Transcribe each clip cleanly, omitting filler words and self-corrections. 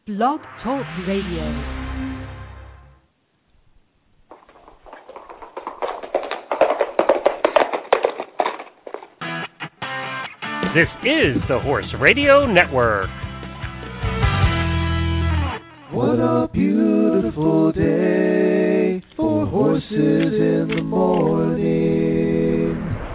Blog Talk Radio. This is the Horse Radio Network. What a beautiful day for horses in the morning.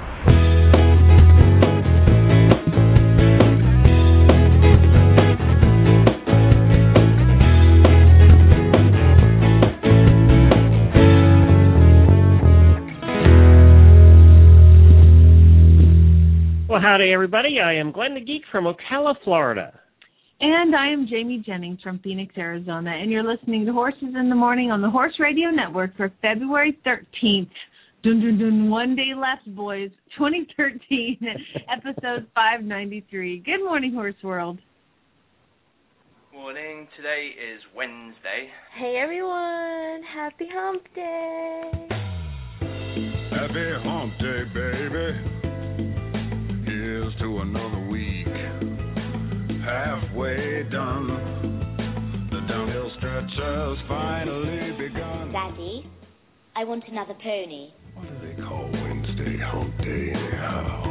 Well, howdy, everybody. I am Glenn the Geek from Ocala, Florida. And I am Jamie Jennings from Phoenix, Arizona, and you're listening to Horses in the Morning on the Horse Radio Network for February 13th. Dun, dun, dun, one day left, boys. 2013, episode 593. Good morning, Horse World. Morning. Today is Wednesday. Hey, everyone. Happy Hump Day. Happy Hump Day, baby. Here's to another week. Halfway done, the downhill stretch has finally begun. Daddy, I want another pony. What do they call Wednesday Hump Day anyhow?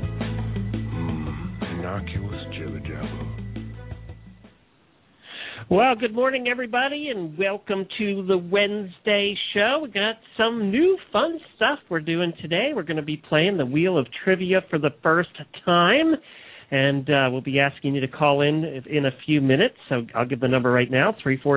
Innocuous jibber jabber. Well, good morning, everybody, and welcome to the Wednesday show. We got some new fun stuff we're doing today. We're going to be playing the Wheel of Trivia for the first time. And we'll be asking you to call in a few minutes. So I'll give the number right now,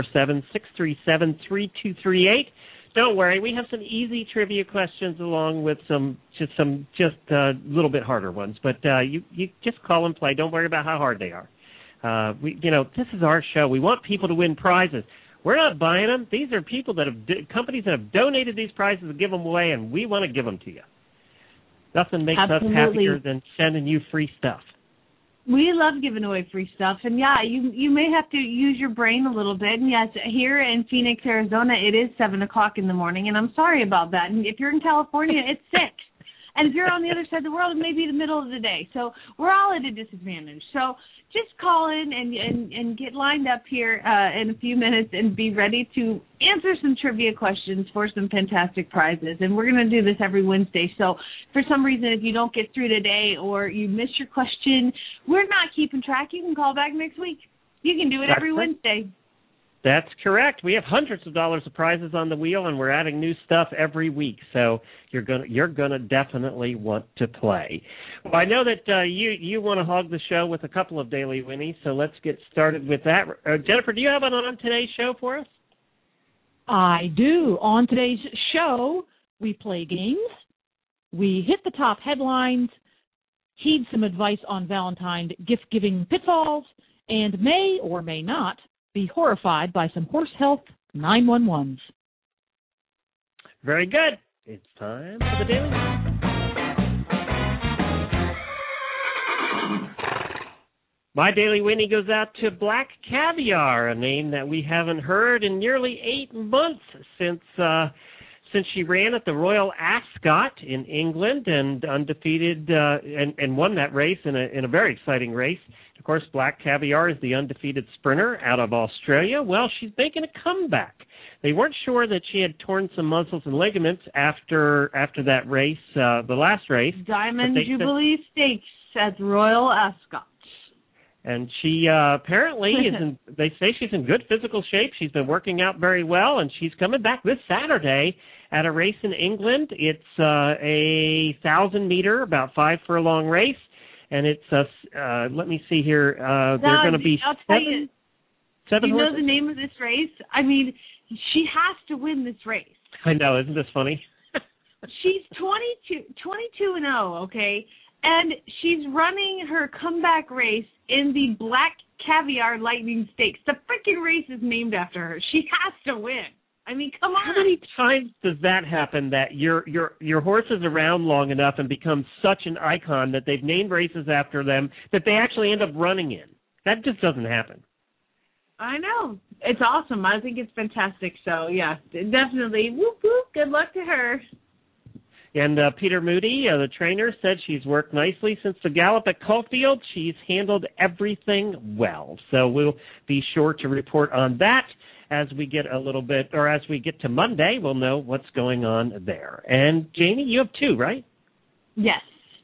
347-637-3238. Don't worry, we have some easy trivia questions along with some little bit harder ones. But you just call and play. Don't worry about how hard they are. This is our show. We want people to win prizes. We're not buying them. These are people companies that have donated these prizes to give them away, and we want to give them to you. Nothing makes us happier than sending you free stuff. We love giving away free stuff, and you may have to use your brain a little bit. And yes, here in Phoenix, Arizona, it is 7 o'clock in the morning, and I'm sorry about that. And if you're in California, it's 6. And if you're on the other side of the world, it may be the middle of the day. So we're all at a disadvantage. So just call in and get lined up here in a few minutes and be ready to answer some trivia questions for some fantastic prizes. And we're going to do this every Wednesday. So for some reason, if you don't get through today or you miss your question, we're not keeping track. You can call back next week. You can do it every Wednesday. That's correct. We have hundreds of dollars of prizes on the wheel, and we're adding new stuff every week. So you're gonna definitely want to play. Well, I know that you want to hog the show with a couple of Daily Winnies, so let's get started with that. Jennifer, do you have one on today's show for us? I do. On today's show, we play games, we hit the top headlines, heed some advice on Valentine's gift-giving pitfalls, and may or may not be horrified by some horse health 911s. Very good. It's time for the Daily Winnie. My Daily Winnie goes out to Black Caviar, a name that we haven't heard in nearly 8 months since she ran at the Royal Ascot in England and undefeated and won that race in a very exciting race. Of course, Black Caviar is the undefeated sprinter out of Australia. Well, she's making a comeback. They weren't sure that she had torn some muscles and ligaments after that race, the last race. Diamond Jubilee Stakes at Royal Ascot. And she apparently they say she's in good physical shape. She's been working out very well, and she's coming back this Saturday at a race in England. It's a 1,000-meter, about 5 furlong race. And it's, let me see here, they're going to be seven you know horses? The name of this race? I mean, she has to win this race. I know, isn't this funny? She's 22-0, okay? And she's running her comeback race in the Black Caviar Lightning Stakes. The freaking race is named after her. She has to win. I mean, come on. How many times does that happen, that your horse is around long enough and becomes such an icon that they've named races after them that they actually end up running in? That just doesn't happen. I know. It's awesome. I think it's fantastic. So, yeah, definitely. Whoop, whoop. Good luck to her. And Peter Moody, the trainer, said she's worked nicely since the gallop at Caulfield. She's handled everything well. So we'll be sure to report on that as we get as we get to Monday. We'll know what's going on there. And Jamie, you have 2, right? Yes.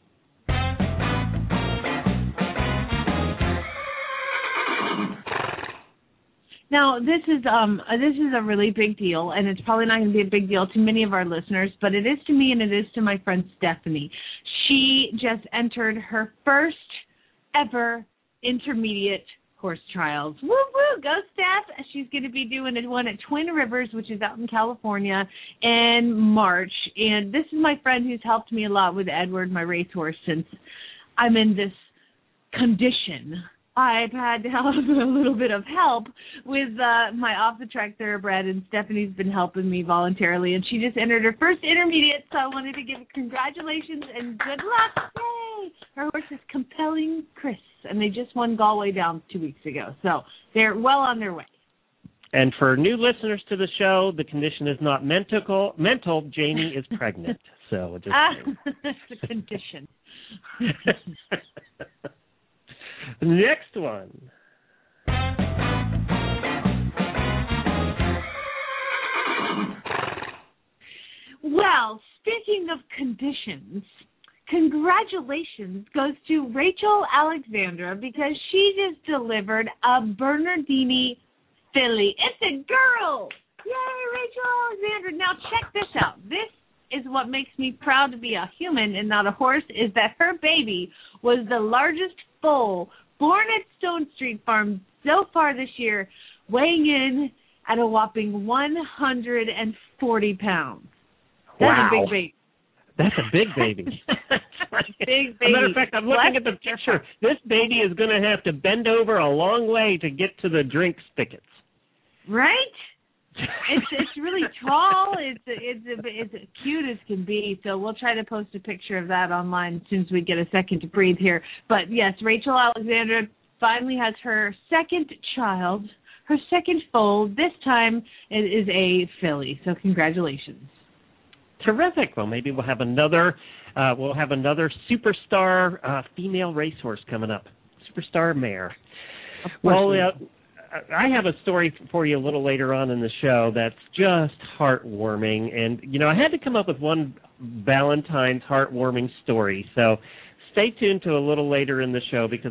Now, this is a really big deal, and it's probably not going to be a big deal to many of our listeners, but it is to me and it is to my friend Stephanie. She just entered her first ever intermediate horse trials. Woo woo, go Steph! She's going to be doing one at Twin Rivers, which is out in California, in March. And this is my friend who's helped me a lot with Edward, my racehorse, since I'm in this condition. I've had to have a little bit of help with my off-the-track thoroughbred, and Stephanie's been helping me voluntarily, and she just entered her first intermediate, so I wanted to give congratulations and good luck. Yay! Her horse is Compelling Chris, and they just won Galway Downs 2 weeks ago, so they're well on their way. And for new listeners to the show, the condition is not mental. Jamie is pregnant, so just it's a condition. Next one. Well, speaking of conditions, congratulations goes to Rachel Alexandra because she just delivered a Bernardini filly. It's a girl! Yay, Rachel Alexandra. Now check this out. This is what makes me proud to be a human and not a horse, is that her baby was the largest foal born at Stone Street Farm so far this year, weighing in at a whopping 140 pounds. That's wow. a big baby. That's a big baby. Big baby. As a matter of fact, I'm looking at the picture. This baby is going to have to bend over a long way to get to the drink spigots. Right? It's really tall. It's cute as can be. So we'll try to post a picture of that online as soon as we get a second to breathe here. But yes, Rachel Alexandra finally has her second child, her second foal. This time it is a filly. So congratulations. Terrific. Well, maybe we'll have another superstar female racehorse coming up. Superstar mare. Well, I have a story for you a little later on in the show that's just heartwarming, and I had to come up with one Valentine's heartwarming story. So stay tuned to a little later in the show because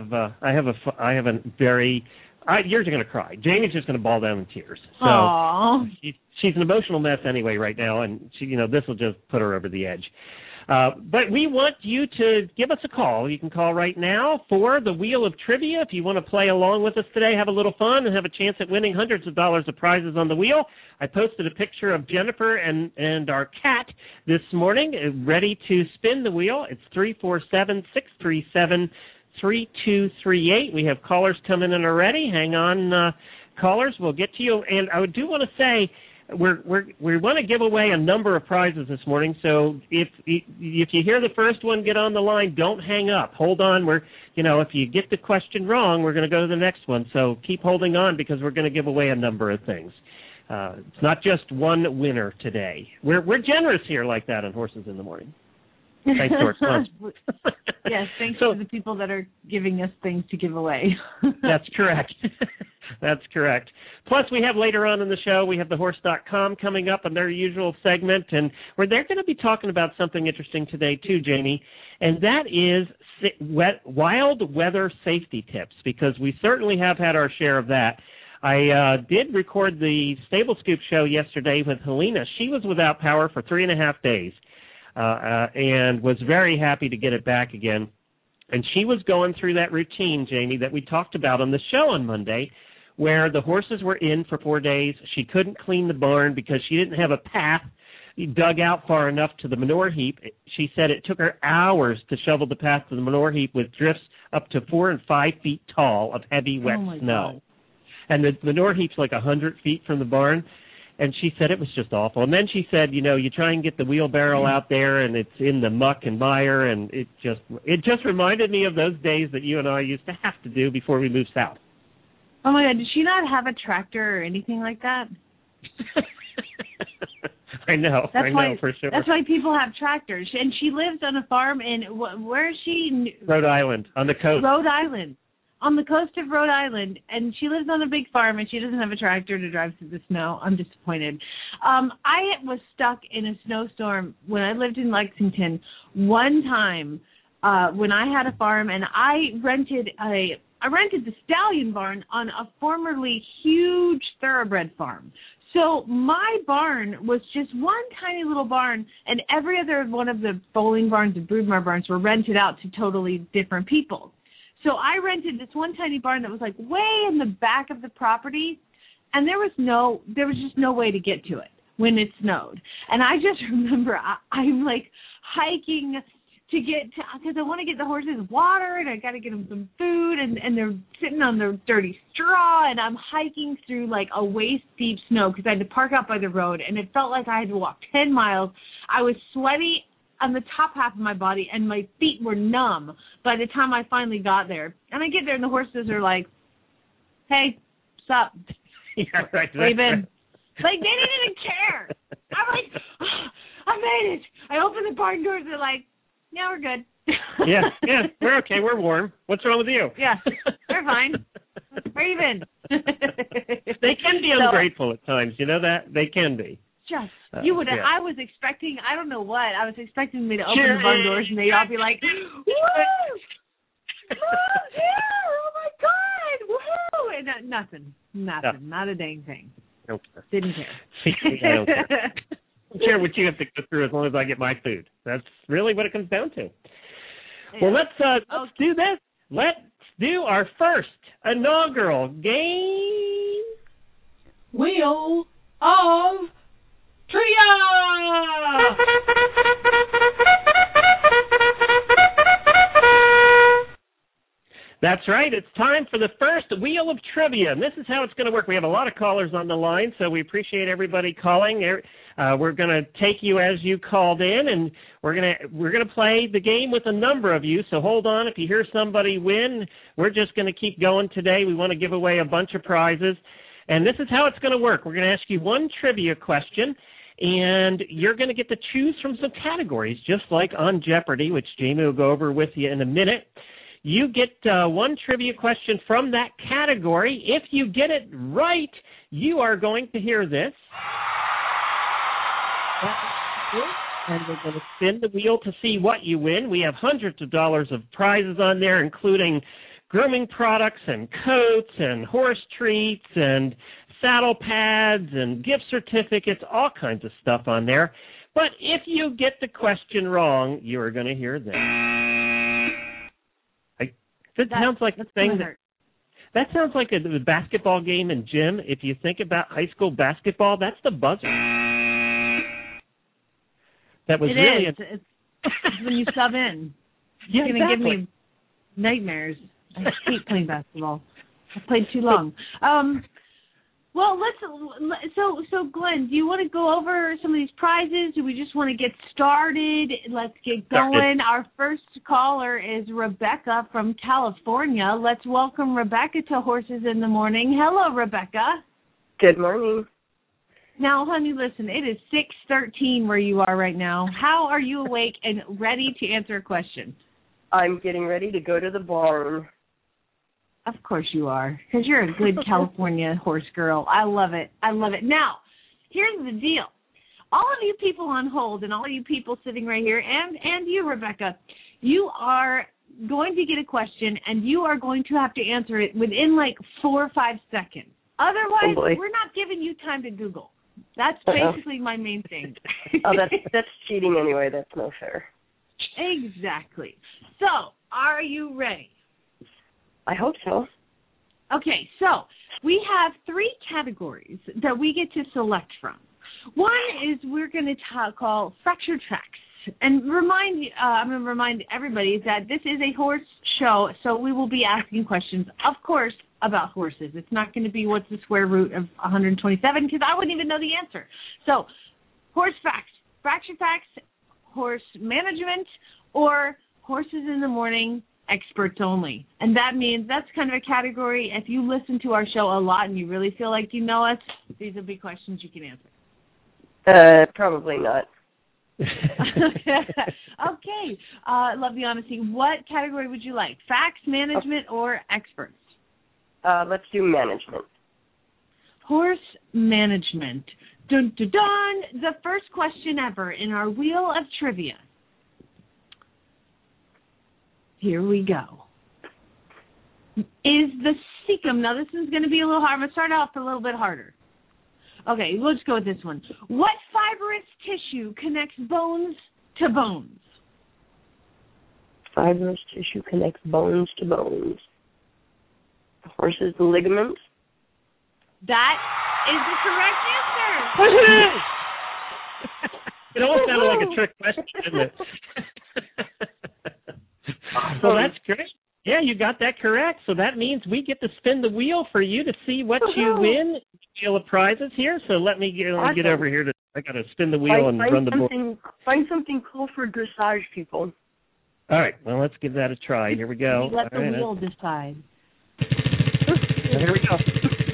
you're going to cry. Jamie's just going to bawl down in tears. So aww. She's an emotional mess anyway right now, and this will just put her over the edge. But we want you to give us a call. You can call right now for the Wheel of Trivia. If you want to play along with us today, have a little fun, and have a chance at winning hundreds of dollars of prizes on the wheel. I posted a picture of Jennifer and our cat this morning, ready to spin the wheel. It's 347-637-3238. We have callers coming in already. Hang on, callers. We'll get to you. And I do want to say, we want to give away a number of prizes this morning. So if you hear the first one get on the line, don't hang up. Hold on. If you get the question wrong, we're going to go to the next one. So keep holding on because we're going to give away a number of things. It's not just one winner today. We're generous here like that on Horses in the Morning. Thanks to our sponsors. Yes, thanks to the people that are giving us things to give away. That's correct. That's correct. Plus, we have later on in the show, we have thehorse.com coming up on their usual segment, and they're going to be talking about something interesting today too, Jamie, and that is wild weather safety tips, because we certainly have had our share of that. I did record the Stable Scoop show yesterday with Helena. She was without power for 3.5 days. And was very happy to get it back again. And she was going through that routine, Jamie, that we talked about on the show on Monday, where the horses were in for 4 days. She couldn't clean the barn because she didn't have a path dug out far enough to the manure heap. She said it took her hours to shovel the path to the manure heap with drifts up to 4 and 5 feet tall of heavy, wet snow. God. And the manure heap's like 100 feet from the barn. And she said it was just awful. And then she said, you try and get the wheelbarrow out there, and it's in the muck and mire, and it just reminded me of those days that you and I used to have to do before we moved south. Oh, my God. Did she not have a tractor or anything like that? I know for sure. That's why people have tractors. And she lives on a farm in, where is she? Rhode Island, on the coast. Rhode Island. On the coast of Rhode Island, and she lives on a big farm, and she doesn't have a tractor to drive through the snow. I'm disappointed. I was stuck in a snowstorm when I lived in Lexington one time when I had a farm, and I rented the stallion barn on a formerly huge thoroughbred farm. So my barn was just one tiny little barn, and every other one of the bowling barns and broodmare barns were rented out to totally different people. So I rented this one tiny barn that was like way in the back of the property, and there was just no way to get to it when it snowed. And I just remember I'm like hiking to get to, because I want to get the horses water, and I got to get them some food, and they're sitting on their dirty straw, and I'm hiking through like a waist deep snow because I had to park out by the road, and it felt like I had to walk 10 miles. I was sweaty on the top half of my body, and my feet were numb by the time I finally got there. And I get there, and the horses are like, "Hey, what's up? Yeah, right. Where you been?" Like, they didn't even care. I'm like, oh, I made it. I opened the barn doors. They're like, "Yeah, we're good." yeah, we're okay. We're warm. What's wrong with you? Yeah, we're fine. Where you been? They can be ungrateful at times. You know that? They can be. Just, you would. Yeah. I was expecting, I don't know what, I was expecting me to open the barn doors and they'd all be like, "Woo! Mom's here! Oh my God! Woohoo!" And nothing, No. not a dang thing. Okay. Didn't care. I don't care. I don't care what you have to go through as long as I get my food. That's really what it comes down to. Yeah. Well, let's do this. Let's do our first inaugural game. Wheel of Trivia! That's right. It's time for the first Wheel of Trivia, and this is how it's going to work. We have a lot of callers on the line, so we appreciate everybody calling. We're going to take you as you called in, and we're going to play the game with a number of you. So hold on. If you hear somebody win, we're just going to keep going today. We want to give away a bunch of prizes, and this is how it's going to work. We're going to ask you one trivia question, and you're going to get to choose from some categories, just like on Jeopardy, which Jamie will go over with you in a minute. You get one trivia question from that category. If you get it right, you are going to hear this. And we're going to spin the wheel to see what you win. We have hundreds of dollars of prizes on there, including grooming products and coats and horse treats and saddle pads and gift certificates, all kinds of stuff on there. But if you get the question wrong, you are going to hear this. That sounds like the thing that sounds like a basketball game in gym. If you think about high school basketball, that's the buzzer. That was It's when you sub in. Yeah, it's going to give me nightmares. I hate playing basketball. I played too long. Well, so Glenn, do you want to go over some of these prizes? Do we just want to get started? Let's get going. Our first caller is Rebecca from California. Let's welcome Rebecca to Horses in the Morning. Hello, Rebecca. Good morning. Now, honey, listen, it is 6:13 where you are right now. How are you awake and ready to answer a question? I'm getting ready to go to the barn. Of course you are, because you're a good California horse girl. I love it. I love it. Now, here's the deal. All of you people on hold and all of you people sitting right here, and you, Rebecca, you are going to get a question, and you are going to have to answer it within like 4 or 5 seconds. Otherwise, we're not giving you time to Google. That's basically my main thing. That's cheating anyway. That's no fair. Exactly. So, are you ready? I hope so. Okay, so we have 3 categories that we get to select from. One is we're going to call fractured facts. And I'm going to remind everybody that this is a horse show, so we will be asking questions, of course, about horses. It's not going to be what's the square root of 127, because I wouldn't even know the answer. So, horse facts, fractured facts, horse management, or horses in the morning, experts only. And that means that's kind of a category. If you listen to our show a lot and you really feel like you know us, these will be questions you can answer. Probably not. Okay. Love the honesty. What category would you like? Facts, management, or experts? Let's do management. Horse management. Dun, dun, dun. The first question ever in our Wheel of Trivia. Here we go. Is the cecum, now this is going to be a little hard. I'm going to start off a little bit harder. Okay, let's go with this one. What fibrous tissue connects bones to bones? Fibrous tissue connects bones to bones. The horse's ligaments. That is the correct answer. It almost sounded like a trick question, didn't it? Well, that's great. Yeah, you got that correct. So that means we get to spin the wheel for you to see what you win. Wheel of prizes here. So let me get over here. I got to spin the wheel and run the board. Find something cool for dressage people. All right. Well, let's give that a try. Here we go. Let the wheel decide. Here we go.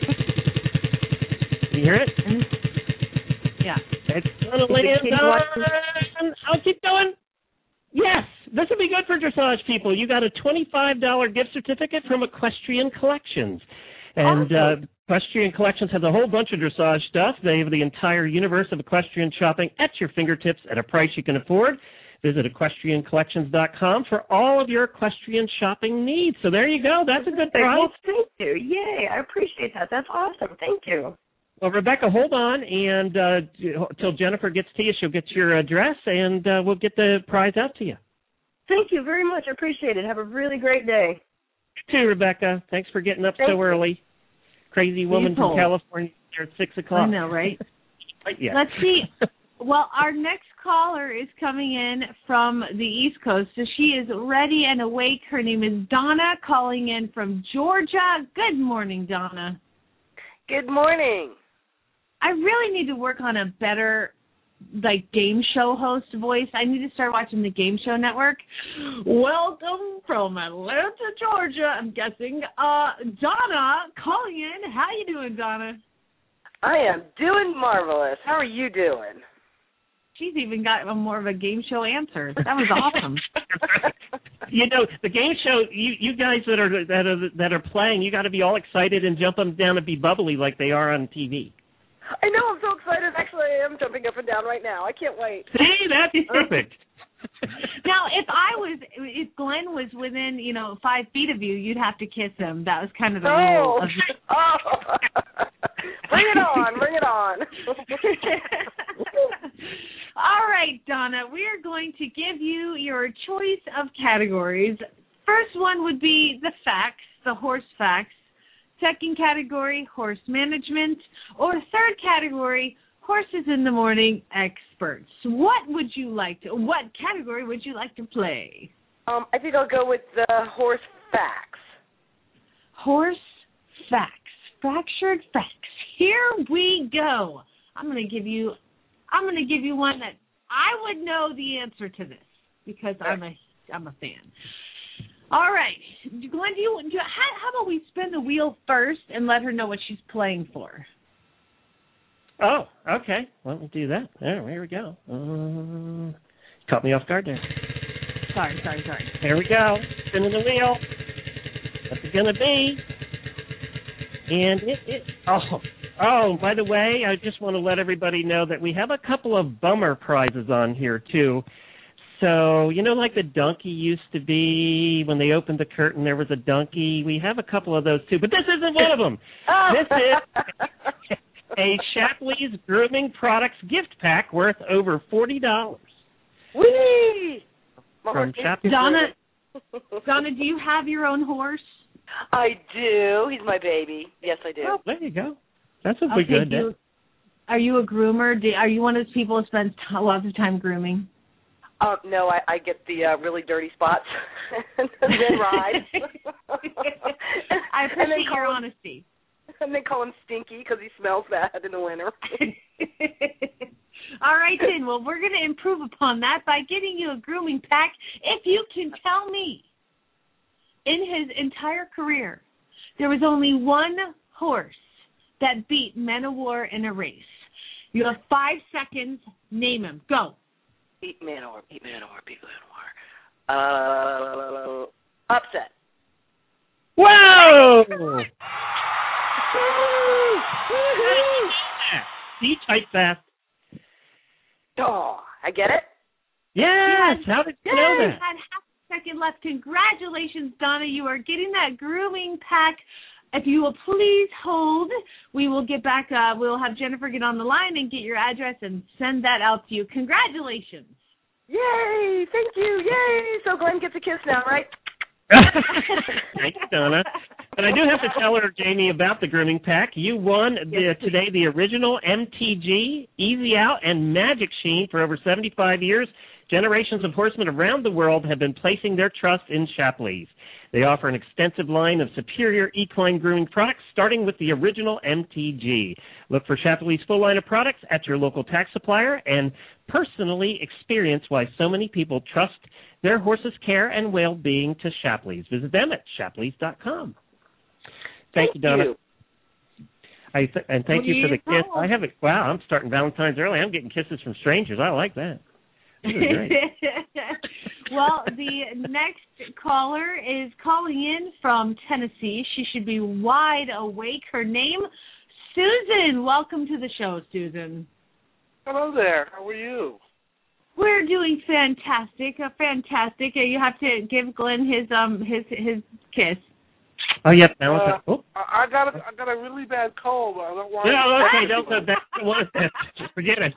Can you hear it? Yeah. It's going to land on. I'll keep going. Yes, this would be good for dressage people. You got a $25 gift certificate from Equestrian Collections. And Equestrian Collections has a whole bunch of dressage stuff. They have the entire universe of equestrian shopping at your fingertips at a price you can afford. Visit equestriancollections.com for all of your equestrian shopping needs. So there you go. That's a good price. Well, thank you. Yay, I appreciate that. That's awesome. Thank you. Well, Rebecca, hold on, and till Jennifer gets to you, she'll get your address, and we'll get the prize out to you. Thank you very much. I appreciate it. Have a really great day. You too, Rebecca. Thanks for getting up so early. Crazy woman from California there at 6 o'clock. I know, right? Yeah. Let's see. Well, our next caller is coming in from the East Coast, so she is ready and awake. Her name is Donna, calling in from Georgia. Good morning, Donna. Good morning. I really need to work on a better, game show host voice. I need to start watching the Game Show Network. Welcome from Atlanta, Georgia, I'm guessing. Donna, calling in. How you doing, Donna? I am doing marvelous. How are you doing? She's even got more of a game show answer. That was awesome. You know, the game show, you guys that are playing, you got to be all excited and jump them down and be bubbly like they are on TV. I know, I'm so excited. Actually, I am jumping up and down right now. I can't wait. See, that's perfect. Now, if Glenn was within, 5 feet of you, you'd have to kiss him. That was kind of the rule. Bring it on, bring it on. All right, Donna, we are going to give you your choice of categories. First one would be the facts, the horse facts. Second category, horse management. Or third category, horses in the morning experts. What category would you like to play? I think I'll go with the horse facts. Horse facts. Fractured facts. Here we go. I'm going to give you one that I would know the answer to this because I'm a fan. All right, Glenn, how about we spin the wheel first and let her know what she's playing for? Oh, okay. Well, we'll do that. There we go. Caught me off guard there. Sorry. There we go. Spinning the wheel. What's it going to be? And Oh, by the way, I just want to let everybody know that we have a couple of bummer prizes on here, too. So, like the donkey used to be, when they opened the curtain, there was a donkey. We have a couple of those, too. But this isn't one of them. This is a Shapley's Grooming Products gift pack worth over $40. Whee! From Shapley's. Donna, do you have your own horse? I do. He's my baby. Yes, I do. Oh, there you go. That's what we good. Are you a groomer? Are you one of those people who spends lots of time grooming? No, I get the really dirty spots and then ride. I appreciate your honesty. And they call him Stinky because he smells bad in the winter. All right, then. Well, we're going to improve upon that by getting you a grooming pack. If you can tell me, in his entire career, there was only one horse that beat Men of War in a race. You have 5 seconds. Name him. Go. Beat Manor. Upset. Whoa! See, type fast. Oh, I get it? Yes. How did you know that? Had half a second left. Congratulations, Donna. You are getting that grooming pack. If you will please hold, we will get back. We'll have Jennifer get on the line and get your address and send that out to you. Congratulations. Yay! Thank you. Yay! So Glenn gets a kiss now, right? Thank you, Donna. But I do have to tell her, Jamie, about the grooming pack. You won today the original MTG, Easy Out, and Magic Sheen for over 75 years. Generations of horsemen around the world have been placing their trust in Shapley's. They offer an extensive line of superior equine grooming products, starting with the original MTG. Look for Shapley's full line of products at your local tack supplier and personally experience why so many people trust their horses' care and well-being to Shapley's. Visit them at shapleys.com. Thank you, Donna. And thank you for the kiss. I have it. Wow, I'm starting Valentine's early. I'm getting kisses from strangers. I like that. Well, the next caller is calling in from Tennessee. She should be wide awake. Her name, Susan. Welcome to the show, Susan. Hello there. How are you? We're doing fantastic. Fantastic. You have to give Glenn his kiss. Oh, yep. I got a really bad cold. I don't want. No, okay, don't want that. Just forget it.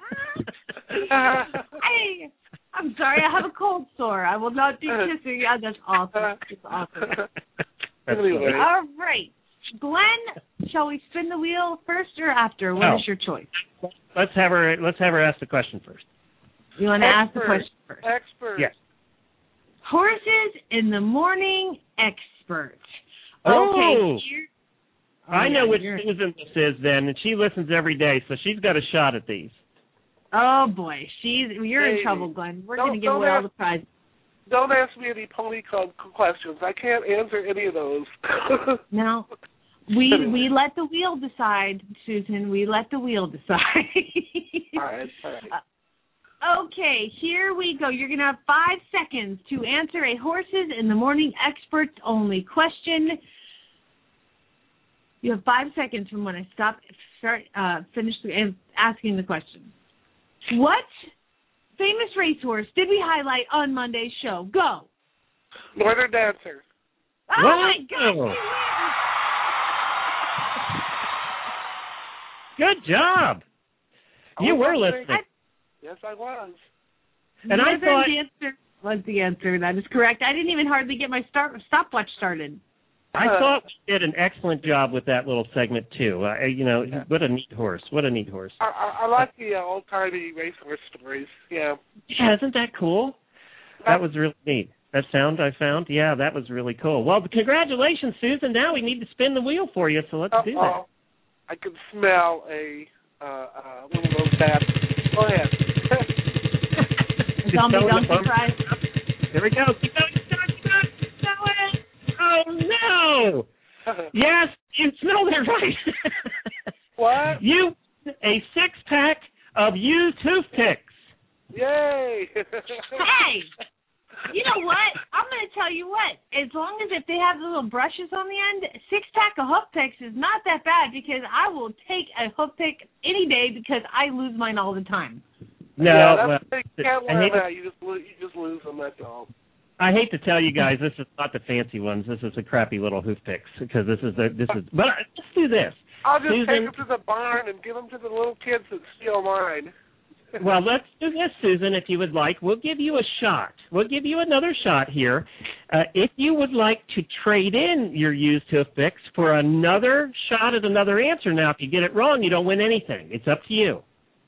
Hey, I'm sorry. I have a cold sore. I will not do kissing. Yeah, that's awesome. It's awesome. Anyway. All right, Glenn. Shall we spin the wheel first or after? What is your choice? Let's have her ask the question first. You want to ask the question first? Expert. Yes. Horses in the morning expert. Oh, okay, I know which Susan this is then, and she listens every day, so she's got a shot at these. Oh, boy. You're in trouble, Glenn. We're going to give away all the prizes. Don't ask me any pony club questions. I can't answer any of those. No. We let the wheel decide, Susan. We let the wheel decide. All right. Okay, here we go. You're going to have 5 seconds to answer a Horses in the Morning Experts Only question. You have 5 seconds from when I finish asking the question. What famous racehorse did we highlight on Monday's show? Go. Northern Dancer. Oh, my God. Good job. You were listening. Yes, I was. And I thought the answer was the answer. That is correct. I didn't even hardly get my stopwatch started. I thought we did an excellent job with that little segment too. What a neat horse! What a neat horse! I like the old-timey racehorse stories. Yeah. Yeah, isn't that cool? That was really neat. That sound I found, yeah, that was really cool. Well, congratulations, Susan. Now we need to spin the wheel for you, so let's do that. I can smell a one of those bats. Go ahead. Zombie donkey fries. There we go. Keep going. Oh, no. Yes, you smelled it right. What? You, a 6-pack of used toothpicks. Yay. Hey, you know what? I'm going to tell you what. As long as if they have the little brushes on the end, 6-pack of hoof picks is not that bad because I will take a hoof pick any day because I lose mine all the time. No, you can't wear that. You just lose them. That's all. I hate to tell you guys, this is not the fancy ones. This is the crappy little hoof picks because this is. But let's do this. I'll just take them to the barn and give them to the little kids that steal mine. Well, let's do this, Susan, if you would like. We'll give you a shot. We'll give you another shot here. If you would like to trade in your used hoof picks for another shot at another answer. Now, if you get it wrong, you don't win anything. It's up to you.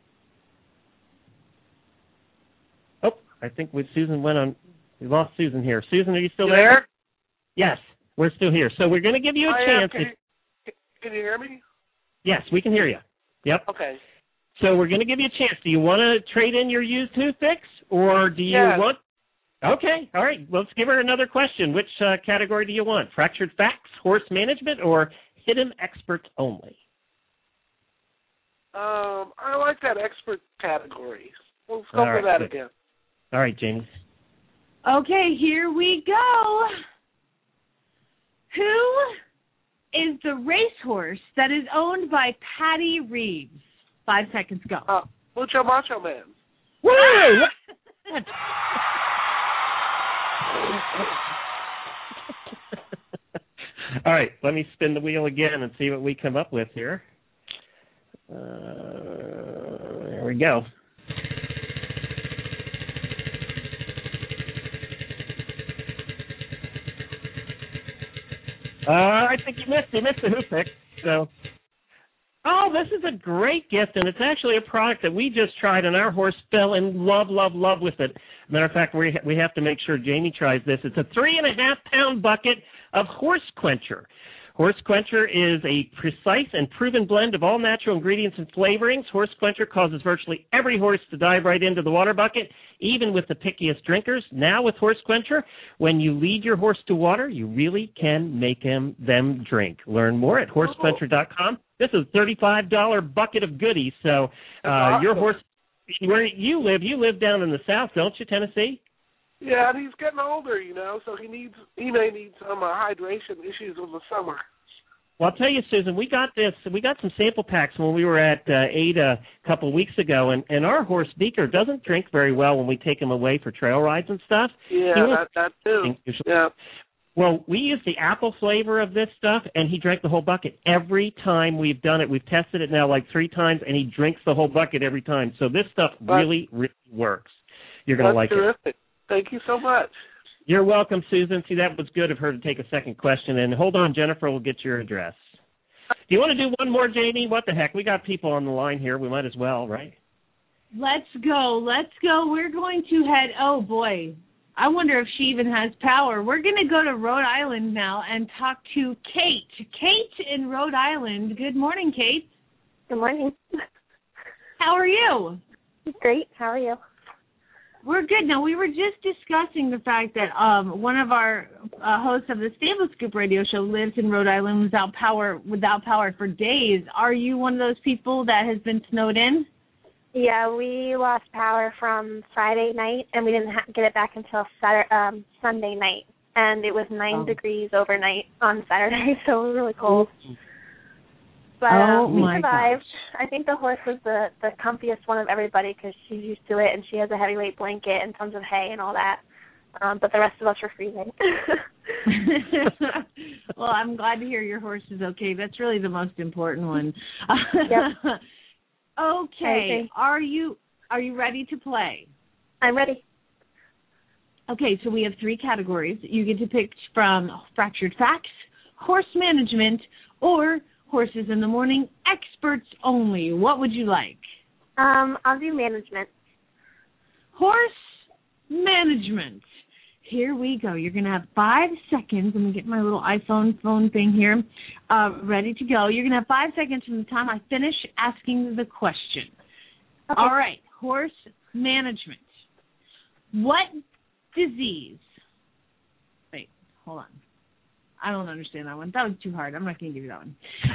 Oh, I think Susan went on. We lost Susan here. Susan, are you still there? Yes, we're still here. So we're going to give you a chance. Can you hear me? Yes, we can hear you. Yep. Okay. So we're going to give you a chance. Do you want to trade in your used toothpicks, or do you want? Okay. All right. Let's give her another question. Which category do you want? Fractured facts, horse management, or hidden experts only? I like that expert category. Let's go All for right, that good. again. All right, Jamie. Okay, here we go. Who is the racehorse that is owned by Patty Reeves? 5 seconds, go. Mucho Macho Man. Woo! All right, let me spin the wheel again and see what we come up with here. There we go. I think you missed the Who pick. So, this is a great gift, and it's actually a product that we just tried, and our horse fell in love with it. Matter of fact, we have to make sure Jamie tries this. It's a 3.5-pound bucket of Horse Quencher. Horse Quencher is a precise and proven blend of all natural ingredients and flavorings. Horse Quencher causes virtually every horse to dive right into the water bucket, even with the pickiest drinkers. Now with Horse Quencher, when you lead your horse to water, you really can make them drink. Learn more at horsequencher.com. This is a $35 bucket of goodies. So awesome. Your horse, where you live down in the South, don't you, Tennessee? Yeah, and he's getting older, so he may need some hydration issues in the summer. Well, I'll tell you, Susan, we got some sample packs when we were at Ada a couple of weeks ago, and our horse Beaker doesn't drink very well when we take him away for trail rides and stuff. Yeah, that too. Yeah. Well, we used the apple flavor of this stuff, and he drank the whole bucket every time we've done it. We've tested it now like 3 times, and he drinks the whole bucket every time. So this stuff really, really works. You're going to like terrific. it. Thank you so much. You're welcome, Susan. See, that was good of her to take a second question. And hold on, Jennifer, we'll get your address. Do you want to do one more, Jamie? What the heck? We got people on the line here. We might as well, right? Let's go. We're going to head, oh, boy. I wonder if she even has power. We're going to go to Rhode Island now and talk to Kate. Kate in Rhode Island. Good morning, Kate. Good morning. How are you? Great. How are you? We're good. Now, we were just discussing the fact that one of our hosts of the Stable Scoop radio show lives in Rhode Island without power for days. Are you one of those people that has been snowed in? Yeah, we lost power from Friday night, and we didn't get it back until Sunday night. And it was 9 degrees overnight on Saturday, so it was really cold. But we survived. Gosh. I think the horse was the comfiest one of everybody because she's used to it, and she has a heavyweight blanket and tons of hay and all that. But the rest of us were freezing. Well, I'm glad to hear your horse is okay. That's really the most important one. Yep. Okay. Are you ready to play? I'm ready. Okay, so we have 3 categories. You get to pick from Fractured Facts, Horse Management, or Horses in the Morning, Experts Only. What would you like? I'll do Management. Horse Management. Here we go. You're going to have 5 seconds. I'm going to get my little iPhone phone thing here ready to go. You're going to have 5 seconds from the time I finish asking the question. Okay. All right. Horse Management. What disease? Wait, hold on. I don't understand that one. That was too hard. I'm not going to give you that one.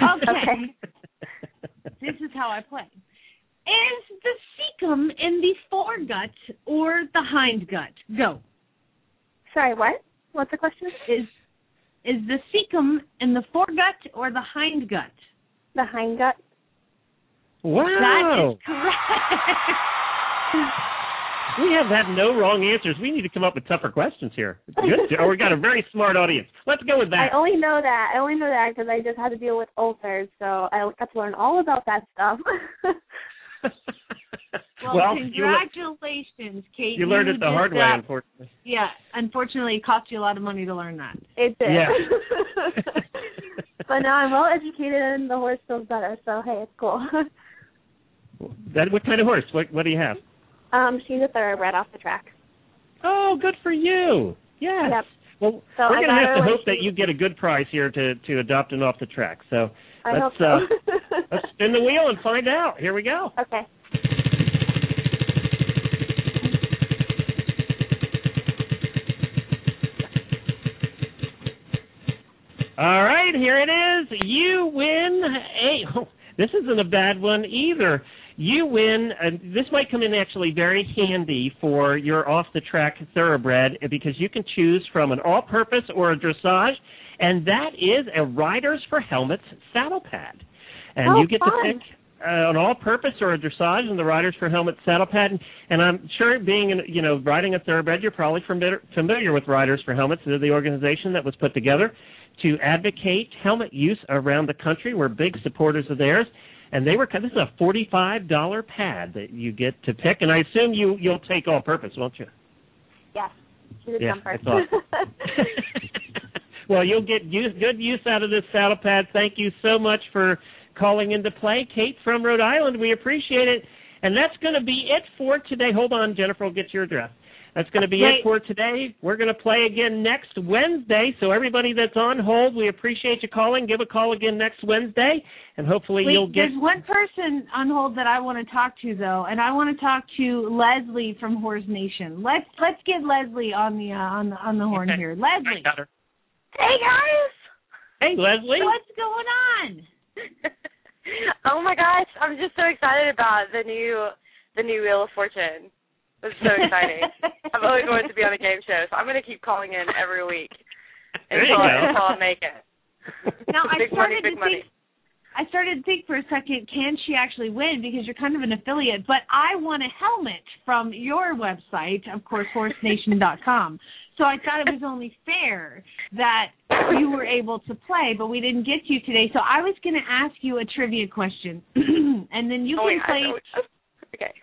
Okay. This is how I play. Is the cecum in the foregut or the hindgut? Go. Sorry, what? What's the question? Is the cecum in the foregut or the hindgut? The hindgut. Wow. That is correct. We have had no wrong answers. We need to come up with tougher questions here. Good. We got a very smart audience. Let's go with that. I only know that because I just had to deal with ulcers, so I got to learn all about that stuff. Well, congratulations, Kate. You learned it the hard way, unfortunately. Yeah, unfortunately, it cost you a lot of money to learn that. It did. Yeah. But now I'm well educated and the horse feels better, so hey, it's cool. What kind of horse? What do you have? She's a thoroughbred off the track. Oh, good for you. Yes. Yep. Well, so we're going to have to hope that you get a good price here to adopt an off the track. So let's spin the wheel and find out. Here we go. Okay. All right, here it is. You win This isn't a bad one either. You win, this might come in actually very handy for your off-the-track thoroughbred because you can choose from an all-purpose or a dressage, and that is a Riders for Helmets saddle pad. And you get to pick an all-purpose or a dressage in the Riders for Helmets saddle pad. And I'm sure riding a thoroughbred, you're probably familiar with Riders for Helmets. They're the organization that was put together to advocate helmet use around the country. We're big supporters of theirs. And this is a $45 pad that you get to pick. And I assume you'll take all-purpose, won't you? Yes. She's a jumper. That's awesome. Well, you'll get good use out of this saddle pad. Thank you so much for calling into play. Kate from Rhode Island, we appreciate it. And that's going to be it for today. Hold on, Jennifer will get your address. That's going to be it for today. We're going to play again next Wednesday. So everybody that's on hold, we appreciate you calling. Give a call again next Wednesday, and hopefully you'll get... There's one person on hold that I want to talk to, though, and I want to talk to Leslie from Horse Nation. Let's get Leslie on the horn here. Leslie. Hey, guys. Hey, Leslie. What's going on? Oh, my gosh. I'm just so excited about the new Wheel of Fortune. It's so exciting. I'm always going to be on a game show, so I'm going to keep calling in every week until I make it. Now, big money. I started to think for a second, can she actually win? Because you're kind of an affiliate. But I won a helmet from your website, of course, horsenation.com. So I thought it was only fair that you were able to play, but we didn't get you today. So I was going to ask you a trivia question, and then you can play. Okay.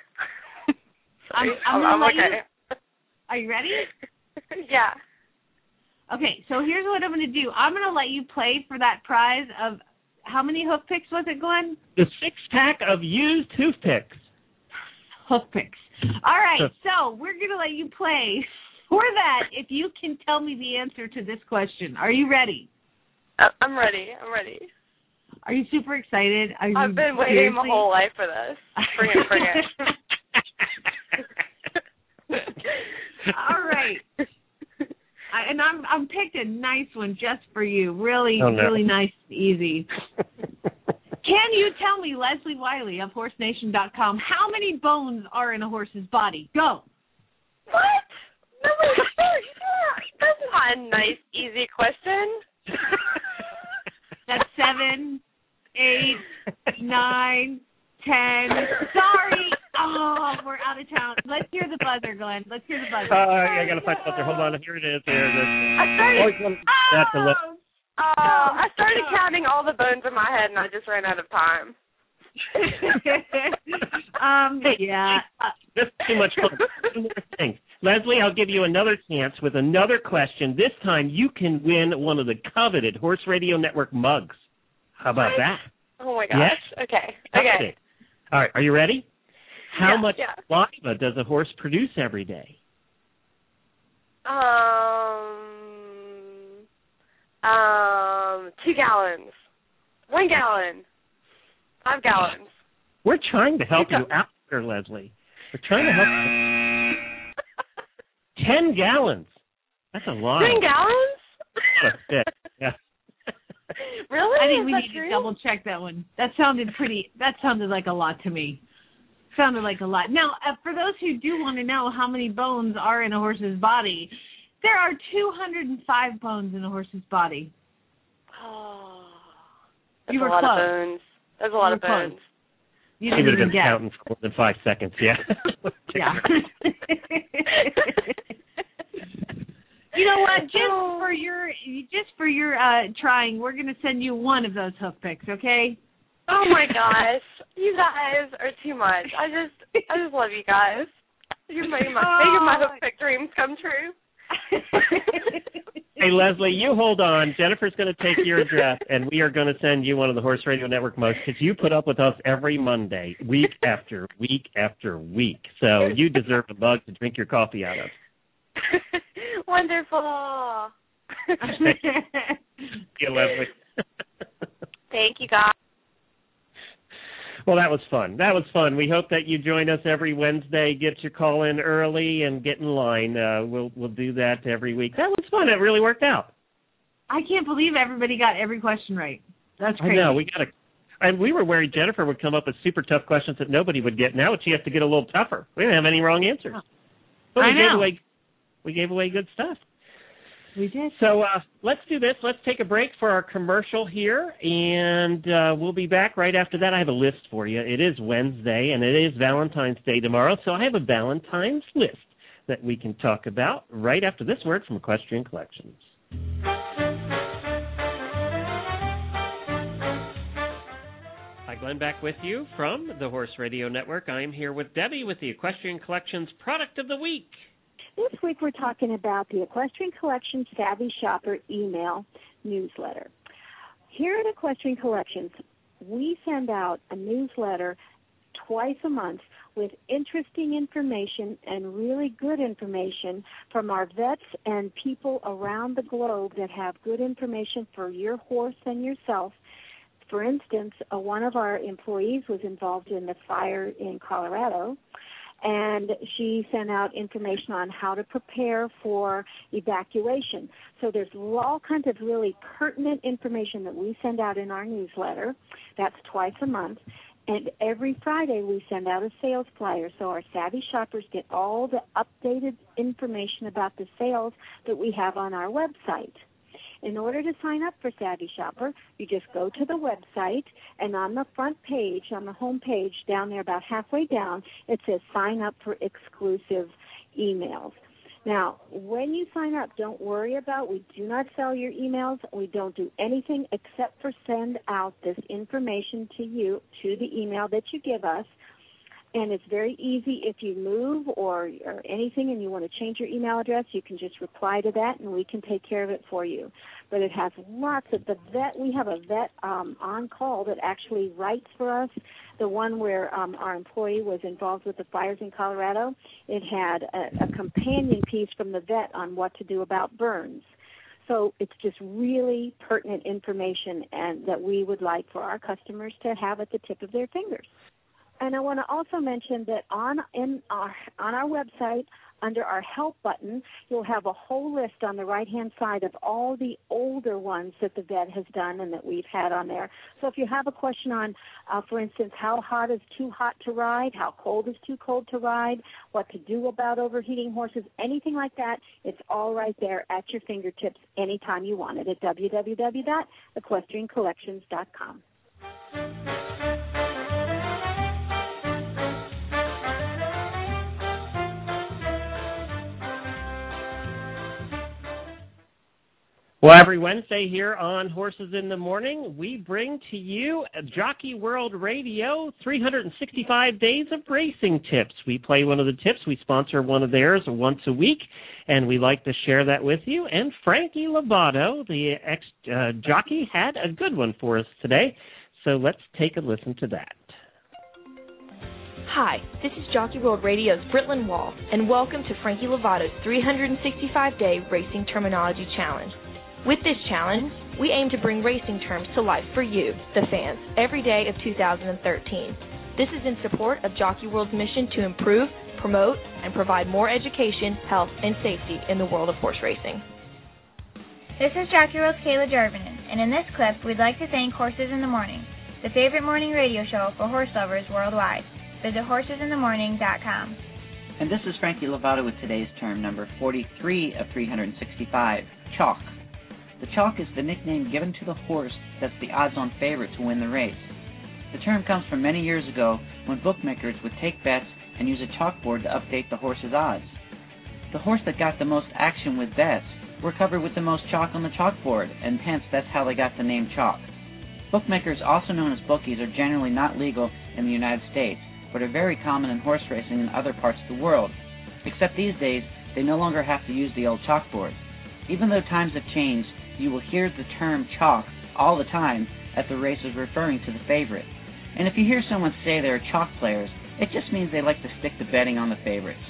I'm okay. Are you ready? Yeah. Okay, so here's what I'm going to do. I'm going to let you play for that prize of how many hoof picks was it, Glenn? The 6-pack of used hoof picks. Hoof picks. All right, so we're going to let you play for that if you can tell me the answer to this question. Are you ready? I'm ready. Are you super excited? I've been waiting my whole life for this. Bring it. All right. And I'm picked a nice one just for you. Really nice, easy. Can you tell me, Leslie Wiley of HorseNation.com, how many bones are in a horse's body? Go. What? No, that's not a nice, easy question. That's 7, 8, 9, 10. Sorry. Oh, we're out of town. Let's hear the buzzer, Glenn. Let's hear the buzzer. I got to find the buzzer. Hold on. Here it is. I started counting all the bones in my head, and I just ran out of time. Yeah. This is too much fun. Two more things. Leslie, I'll give you another chance with another question. This time you can win one of the coveted Horse Radio Network mugs. How about that? Oh, my gosh. Yes? Okay. All right. Are you ready? How much saliva does a horse produce every day? 2 gallons. 1 gallon. 5 gallons. We're trying to help you out here, Leslie. We're trying to help you. 10 gallons. That's a lot. 10 gallons? Yeah. Really? I think we need to double check that one. That sounded like a lot to me. Sounded like a lot. Now, for those who do want to know how many bones are in a horse's body, there are 205 bones in a horse's body. Oh, that's a lot of bones. That's a lot of bones. You didn't even get. Counting for more than 5 seconds. Yeah. Yeah. You know what? Just for your trying, we're going to send you one of those hoof picks, okay? Oh my gosh, you guys are too much. I just love you guys. You're making my hoof pick dreams come true. Hey Leslie, you hold on. Jennifer's going to take your address, and we are going to send you one of the Horse Radio Network mugs because you put up with us every Monday, week after week after week. So you deserve a mug to drink your coffee out of. Wonderful. Thank you, Leslie. Thank you, guys. Well, that was fun. We hope that you join us every Wednesday. Get your call in early and get in line. We'll do that every week. That was fun. It really worked out. I can't believe everybody got every question right. That's crazy. I know. And we were worried Jennifer would come up with super tough questions that nobody would get. Now she has to get a little tougher. We didn't have any wrong answers. But we gave away good stuff. We did. So let's do this. Let's take a break for our commercial here, and we'll be back right after that. I have a list for you. It is Wednesday, and it is Valentine's Day tomorrow, so I have a Valentine's list that we can talk about right after this word from Equestrian Collections. Hi, Glenn, back with you from the Horse Radio Network. I'm here with Debbie with the Equestrian Collections Product of the Week. This week we're talking about the Equestrian Collections Savvy Shopper email newsletter. Here at Equestrian Collections, we send out a newsletter twice a month with interesting information and really good information from our vets and people around the globe that have good information for your horse and yourself. For instance, one of our employees was involved in the fire in Colorado, and she sent out information on how to prepare for evacuation. So there's all kinds of really pertinent information that we send out in our newsletter. That's twice a month. And every Friday we send out a sales flyer, so our savvy shoppers get all the updated information about the sales that we have on our website. In order to sign up for Savvy Shopper, you just go to the website, and on the front page, on the home page, down there about halfway down, it says sign up for exclusive emails. Now, when you sign up, don't worry about, we do not sell your emails. We don't do anything except for send out this information to you, to the email that you give us. And it's very easy. If you move or anything and you want to change your email address, you can just reply to that and we can take care of it for you. But it has lots of we have a vet on call that actually writes for us. The one where our employee was involved with the fires in Colorado, it had a companion piece from the vet on what to do about burns. So it's just really pertinent information and that we would like for our customers to have at the tip of their fingers. And I want to also mention that on our website, under our help button, you'll have a whole list on the right-hand side of all the older ones that the vet has done and that we've had on there. So if you have a question on, for instance, how hot is too hot to ride, how cold is too cold to ride, what to do about overheating horses, anything like that, it's all right there at your fingertips anytime you want it at www.equestriancollections.com. Well, every Wednesday here on Horses in the Morning, we bring to you Jockey World Radio, 365 days of racing tips. We play one of the tips. We sponsor one of theirs once a week, and we like to share that with you. And Frankie Lovato, the ex-jockey, had a good one for us today. So let's take a listen to that. Hi, this is Jockey World Radio's Britlin Wall, and welcome to Frankie Lovato's 365-day Racing Terminology Challenge. With this challenge, we aim to bring racing terms to life for you, the fans, every day of 2013. This is in support of Jockey World's mission to improve, promote, and provide more education, health, and safety in the world of horse racing. This is Jockey World's Kayla Jarvinen, and in this clip, we'd like to thank Horses in the Morning, the favorite morning radio show for horse lovers worldwide. Visit horsesinthemorning.com. And this is Frankie Lovato with today's term, number 43 of 365, chalk. The chalk is the nickname given to the horse that's the odds-on favorite to win the race. The term comes from many years ago when bookmakers would take bets and use a chalkboard to update the horse's odds. The horse that got the most action with bets were covered with the most chalk on the chalkboard, and hence that's how they got the name chalk. Bookmakers, also known as bookies, are generally not legal in the United States, but are very common in horse racing in other parts of the world, except these days they no longer have to use the old chalkboard. Even though times have changed, you will hear the term chalk all the time at the races referring to the favorite. And if you hear someone say they're chalk players, it just means they like to stick to betting on the favorites.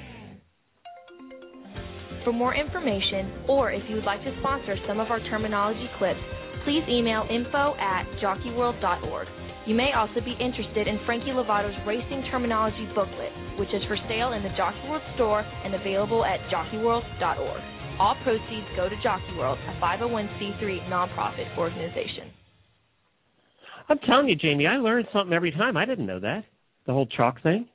For more information, or if you would like to sponsor some of our terminology clips, please email info@jockeyworld.org. You may also be interested in Frankie Lovato's Racing Terminology booklet, which is for sale in the Jockey World store and available at jockeyworld.org. All proceeds go to Jockey World, a 501c3 nonprofit organization. I'm telling you, Jamie, I learn something every time. I didn't know that. The whole chalk thing.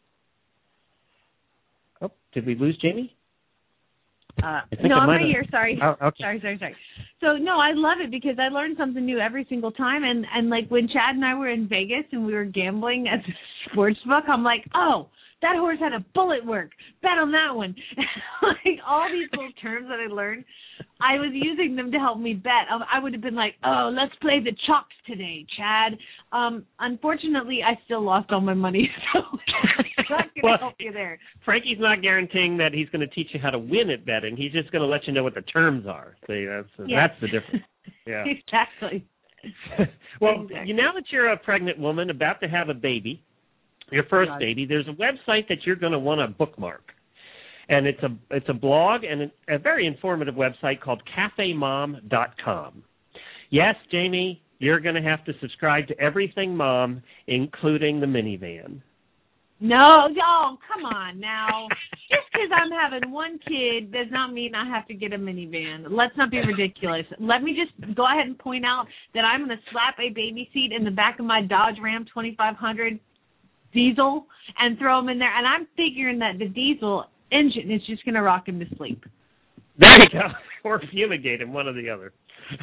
Oh, did we lose Jamie? No, I'm right here. Sorry. Oh, okay. Sorry. So, no, I love it because I learn something new every single time. And like when Chad and I were in Vegas and we were gambling at the sports book, I'm like, oh, that horse had a bullet work. Bet on that one. Like all these little terms that I learned, I was using them to help me bet. I would have been like, oh, let's play the chalks today, Chad. Unfortunately, I still lost all my money, so I'm not going to help you there. Frankie's not guaranteeing that he's going to teach you how to win at betting. He's just going to let you know what the terms are. See, that's the difference. Yeah. Exactly. Well, now that you're a pregnant woman about to have a baby, your first baby, there's a website that you're going to want to bookmark. And it's a blog and a very informative website called cafemom.com. Yes, Jamie, you're going to have to subscribe to everything Mom, including the minivan. No, come on now. Just because I'm having one kid does not mean I have to get a minivan. Let's not be ridiculous. Let me just go ahead and point out that I'm going to slap a baby seat in the back of my Dodge Ram 2500 diesel and throw him in there. And I'm figuring that the diesel engine is just going to rock him to sleep. There you go. Or fumigate him, one or the other.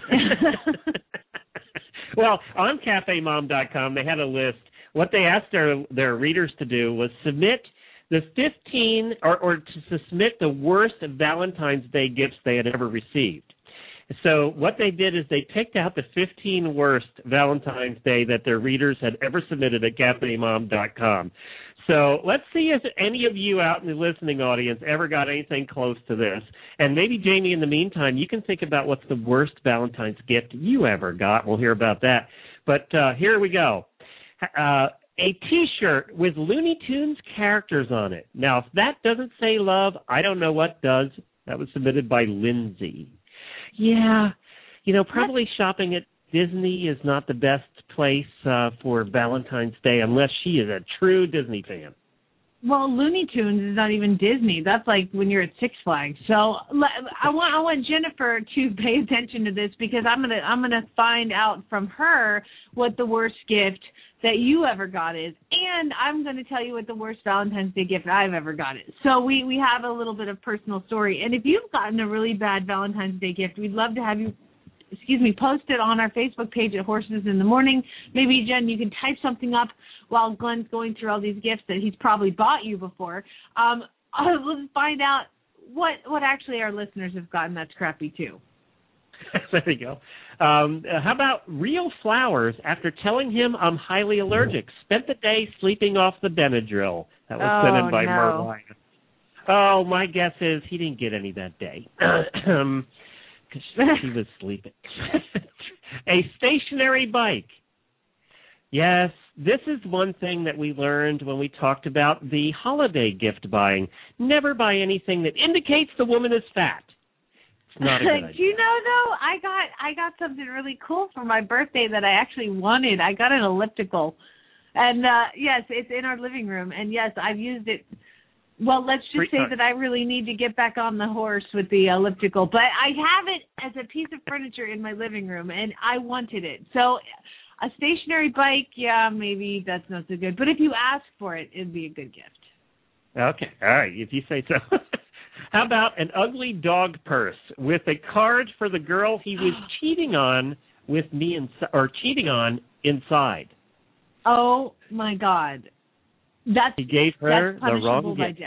Well, on cafemom.com, they had a list. What they asked their readers to do was submit the 15 or to submit the worst Valentine's Day gifts they had ever received. So what they did is they picked out the 15 worst Valentine's Day that their readers had ever submitted at cafemom.com. So let's see if any of you out in the listening audience ever got anything close to this. And maybe, Jamie, in the meantime, you can think about what's the worst Valentine's gift you ever got. We'll hear about that. But here we go. A T-shirt with Looney Tunes characters on it. Now, if that doesn't say love, I don't know what does. That was submitted by Lindsay. Yeah, probably shopping at Disney is not the best place for Valentine's Day unless she is a true Disney fan. Well, Looney Tunes is not even Disney. That's like when you're at Six Flags. So I want Jennifer to pay attention to this because I'm gonna find out from her what the worst gift that you ever got is, and I'm going to tell you what the worst Valentine's Day gift I've ever got is. So we have a little bit of personal story, and if you've gotten a really bad Valentine's Day gift, we'd love to have you, post it on our Facebook page at Horses in the Morning. Maybe, Jen, you can type something up while Glenn's going through all these gifts that he's probably bought you before. We'll find out what actually our listeners have gotten that's crappy, too. There you go. How about real flowers after telling him I'm highly allergic? Spent the day sleeping off the Benadryl. That was sent in by Merlion. Oh, my guess is he didn't get any that day because he was sleeping. A stationary bike. Yes, this is one thing that we learned when we talked about the holiday gift buying. Never buy anything that indicates the woman is fat. It's not a good idea. Do you know, though, I got something really cool for my birthday that I actually wanted. I got an elliptical. And, yes, it's in our living room. And, yes, I've used it. Well, let's just say that I really need to get back on the horse with the elliptical. But I have it as a piece of furniture in my living room, and I wanted it. So a stationary bike, yeah, maybe that's not so good. But if you ask for it, it'd be a good gift. Okay. All right. If you say so. How about an ugly dog purse with a card for the girl he was cheating on with me cheating on inside? Oh my God! He gave her the wrong gift.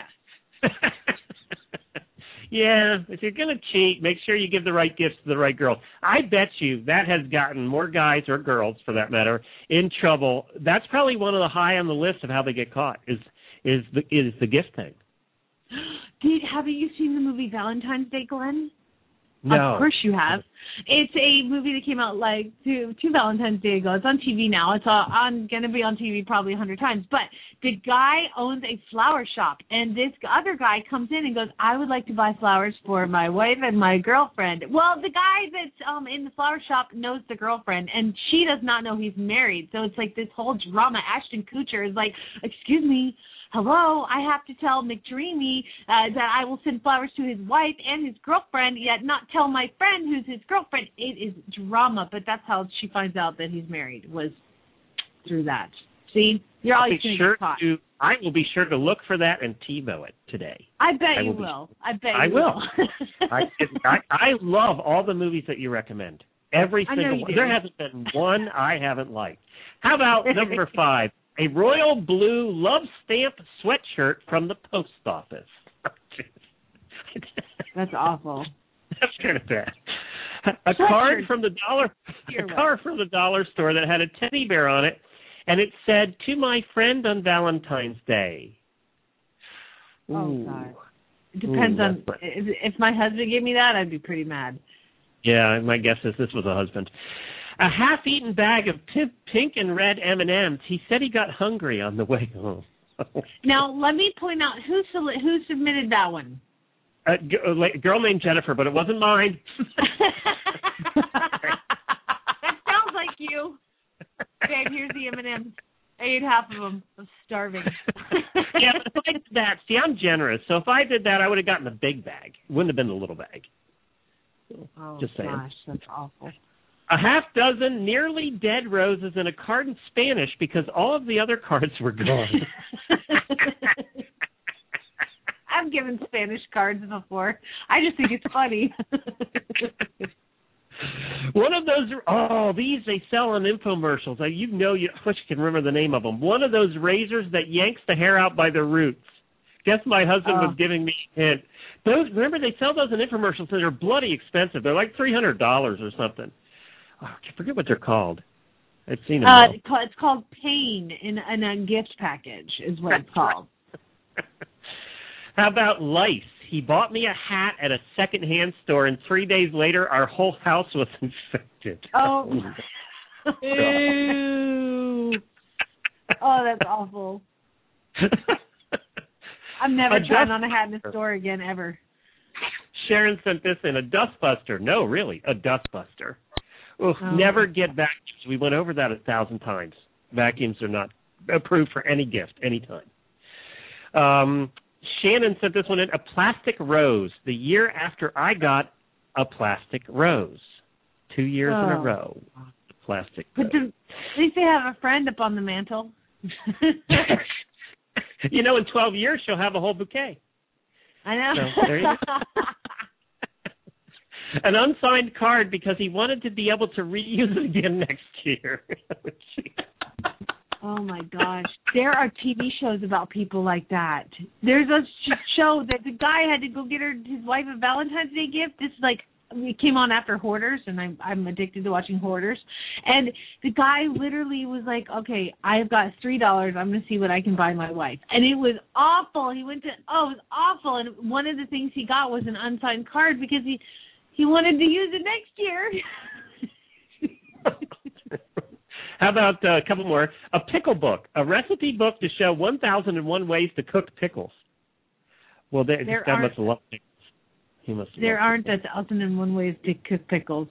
Yeah, if you're gonna cheat, make sure you give the right gifts to the right girl. I bet you that has gotten more guys or girls, for that matter, in trouble. That's probably one of the high on the list of how they get caught. Is the gift thing. Haven't you seen the movie Valentine's Day, Glenn? No. Of course you have. It's a movie that came out like two Valentine's Day ago. It's on TV now. It's going to be on TV probably 100 times. But the guy owns a flower shop, and this other guy comes in and goes, I would like to buy flowers for my wife and my girlfriend. Well, the guy that's in the flower shop knows the girlfriend, and she does not know he's married. So it's like this whole drama. Ashton Kutcher is like, excuse me, hello, I have to tell McDreamy that I will send flowers to his wife and his girlfriend, yet not tell my friend who's his girlfriend. It is drama, but that's how she finds out that he's married, was through that. See, you're always going to get caught. I will be sure to look for that and TiVo it today. I bet you will. I will. I love all the movies that you recommend. Every single one. There hasn't been one I haven't liked. How about number 5? A royal blue love stamp sweatshirt from the post office. That's awful. That's kind of bad. A card from the dollar store that had a teddy bear on it, and it said, "To my friend on Valentine's Day." Ooh. Oh, God. It depends on... If my husband gave me that, I'd be pretty mad. Yeah, my guess is this was a husband. A half-eaten bag of pink and red M&Ms. He said he got hungry on the way home. Now, let me point out who submitted that one. A girl named Jennifer, but it wasn't mine. That sounds like you. Babe, here's the M&Ms. I ate half of them. I'm starving. Yeah, but if I did that, see, I'm generous. So if I did that, I would have gotten the big bag. It wouldn't have been the little bag. Oh, just saying. Gosh, that's awful. A half dozen nearly dead roses and a card in Spanish because all of the other cards were gone. I've given Spanish cards before. I just think it's funny. One of those, these they sell on infomercials. I wish you can remember the name of them. One of those razors that yanks the hair out by the roots. Guess my husband was giving me a hint. Remember, they sell those in infomercials, and they're bloody expensive. They're like $300 or something. Oh, I forget what they're called. I've seen them. It's called Pain in a gift package is what it's called. How about lice? He bought me a hat at a secondhand store, and 3 days later, our whole house was infected. Oh. Ew. Oh, that's awful. I'm never trying on a hat in a store again, ever. Sharon sent this in, a dustbuster. No, really, a dustbuster. Never get vacuums. We went over that 1,000 times. Vacuums are not approved for any gift, anytime. Shannon sent this one in, a plastic rose. The year after I got a plastic rose. 2 years in a row. Plastic rose. But at least they have a friend up on the mantle. In 12 years, she'll have a whole bouquet. I know. So, there you go. An unsigned card because he wanted to be able to reuse it again next year. Oh, my gosh. There are TV shows about people like that. There's a show that the guy had to go get his wife a Valentine's Day gift. This it came on after Hoarders, and I'm addicted to watching Hoarders. And the guy literally was like, okay, I've got $3. I'm going to see what I can buy my wife. And it was awful. It was awful. And one of the things he got was an unsigned card because he wanted to use it next year. How about a couple more? A pickle book, a recipe book to show 1,001 ways to cook pickles. Well, that must love pickles. There aren't 1,001 ways to cook pickles.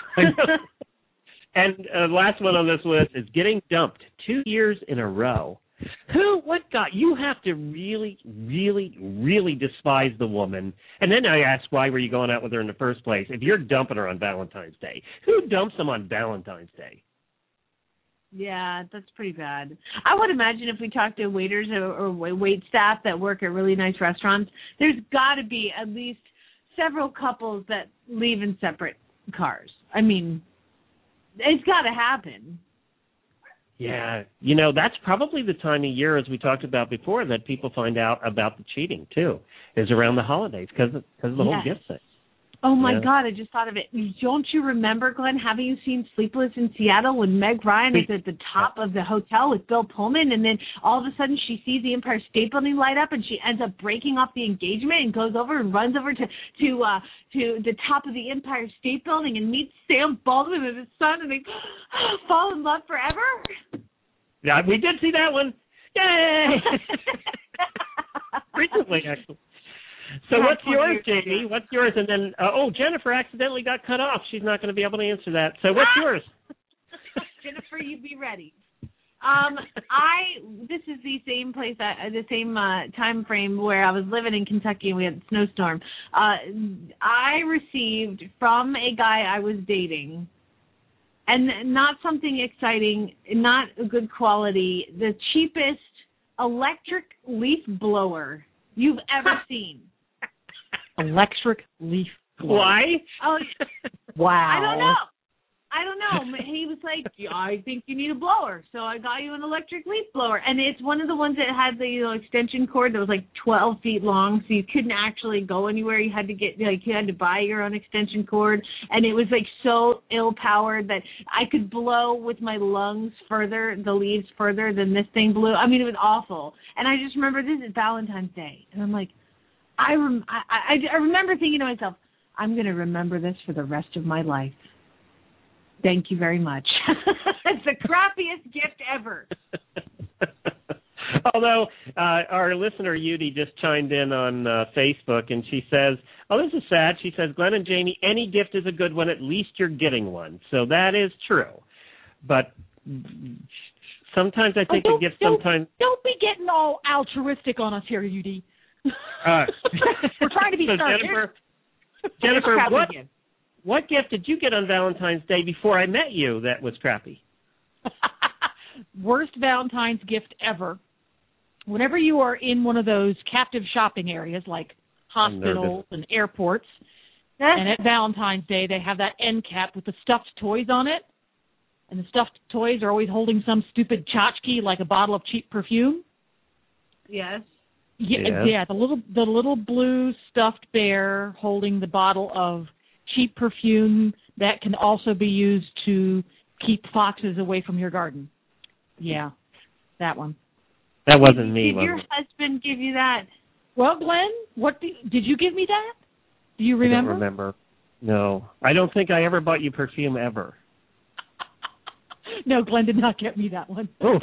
And last one on this list is getting dumped 2 years in a row. You have to really, really, really despise the woman. And then I ask, why were you going out with her in the first place? If you're dumping her on Valentine's Day, who dumps them on Valentine's Day? Yeah, that's pretty bad. I would imagine if we talk to waiters or wait staff that work at really nice restaurants, there's got to be at least several couples that leave in separate cars. I mean, it's got to happen. Yeah, that's probably the time of year, as we talked about before, that people find out about the cheating, too, is around the holidays because of the whole gift thing. Oh, my God, I just thought of it. Don't you remember, Glenn, having you seen Sleepless in Seattle when Meg Ryan is at the top of the hotel with Bill Pullman, and then all of a sudden she sees the Empire State Building light up, and she ends up breaking off the engagement and goes over and runs over to the top of the Empire State Building and meets Sam Baldwin and his son, and they fall in love forever? Yeah, we did see that one. Yay! Recently, actually. So what's yours, Jamie? What's yours? And then, Jennifer accidentally got cut off. She's not going to be able to answer that. So what's yours? Jennifer, you be ready. This is the same place, the same time frame where I was living in Kentucky and we had a snowstorm. I received from a guy I was dating and not something exciting, not a good quality, the cheapest electric leaf blower you've ever seen. Electric leaf blower. Why? Oh, wow. I don't know. He was like, I think you need a blower, so I got you an electric leaf blower. And it's one of the ones that had the extension cord that was like 12 feet long, so you couldn't actually go anywhere. You had to buy your own extension cord, and it was like so ill-powered that I could blow with my lungs the leaves further than this thing blew. I mean, it was awful. And I just remember this is Valentine's Day, and I'm like, I remember thinking to myself, I'm going to remember this for the rest of my life. Thank you very much. It's the crappiest gift ever. Although our listener, Yudi, just chimed in on Facebook, and she says, oh, this is sad. She says, Glenn and Jamie, any gift is a good one. At least you're getting one. So that is true. But sometimes I think a gift sometimes... Don't be getting all altruistic on us here, Yudi. We're trying to be so Jennifer, what gift did you get on Valentine's Day before I met you that was crappy? Worst Valentine's gift ever. Whenever you are in one of those captive shopping areas like hospitals and airports, and at Valentine's Day they have that end cap with the stuffed toys on it, and the stuffed toys are always holding some stupid tchotchke like a bottle of cheap perfume. Yes. Yeah, the little blue stuffed bear holding the bottle of cheap perfume that can also be used to keep foxes away from your garden. Yeah, that one. That wasn't me. Did your husband give you that? Well, Glenn, did you give me that? Do you remember? I don't remember. No, I don't think I ever bought you perfume ever. No, Glenn did not get me that one. Oh,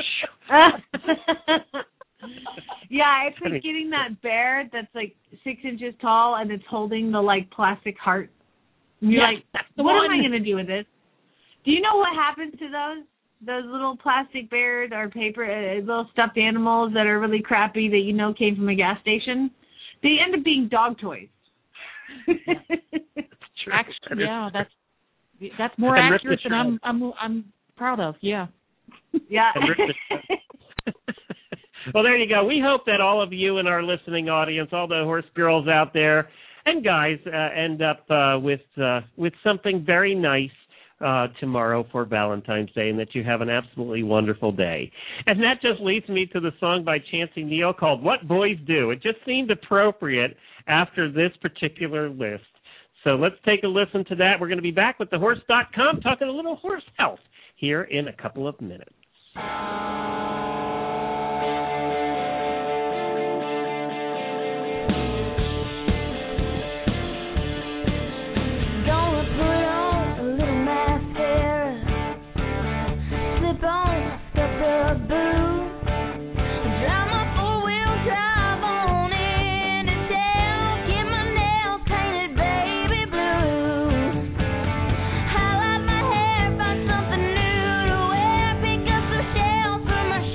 yeah, it's like getting that bear that's like 6 inches tall and it's holding the like plastic heart. And you're like, what am I going to do with this? Do you know what happens to those little plastic bears or paper little stuffed animals that are really crappy that came from a gas station? They end up being dog toys. Actually, yeah, that's more accurate than I'm proud of. Yeah. Yeah. Well, there you go. We hope that all of you in our listening audience, all the horse girls out there and guys, end up with something very nice tomorrow for Valentine's Day, and that you have an absolutely wonderful day. And that just leads me to the song by Chancey Neal called What Boys Do. It just seemed appropriate after this particular list. So let's take a listen to that. We're going to be back with thehorse.com talking a little horse health here in a couple of minutes. My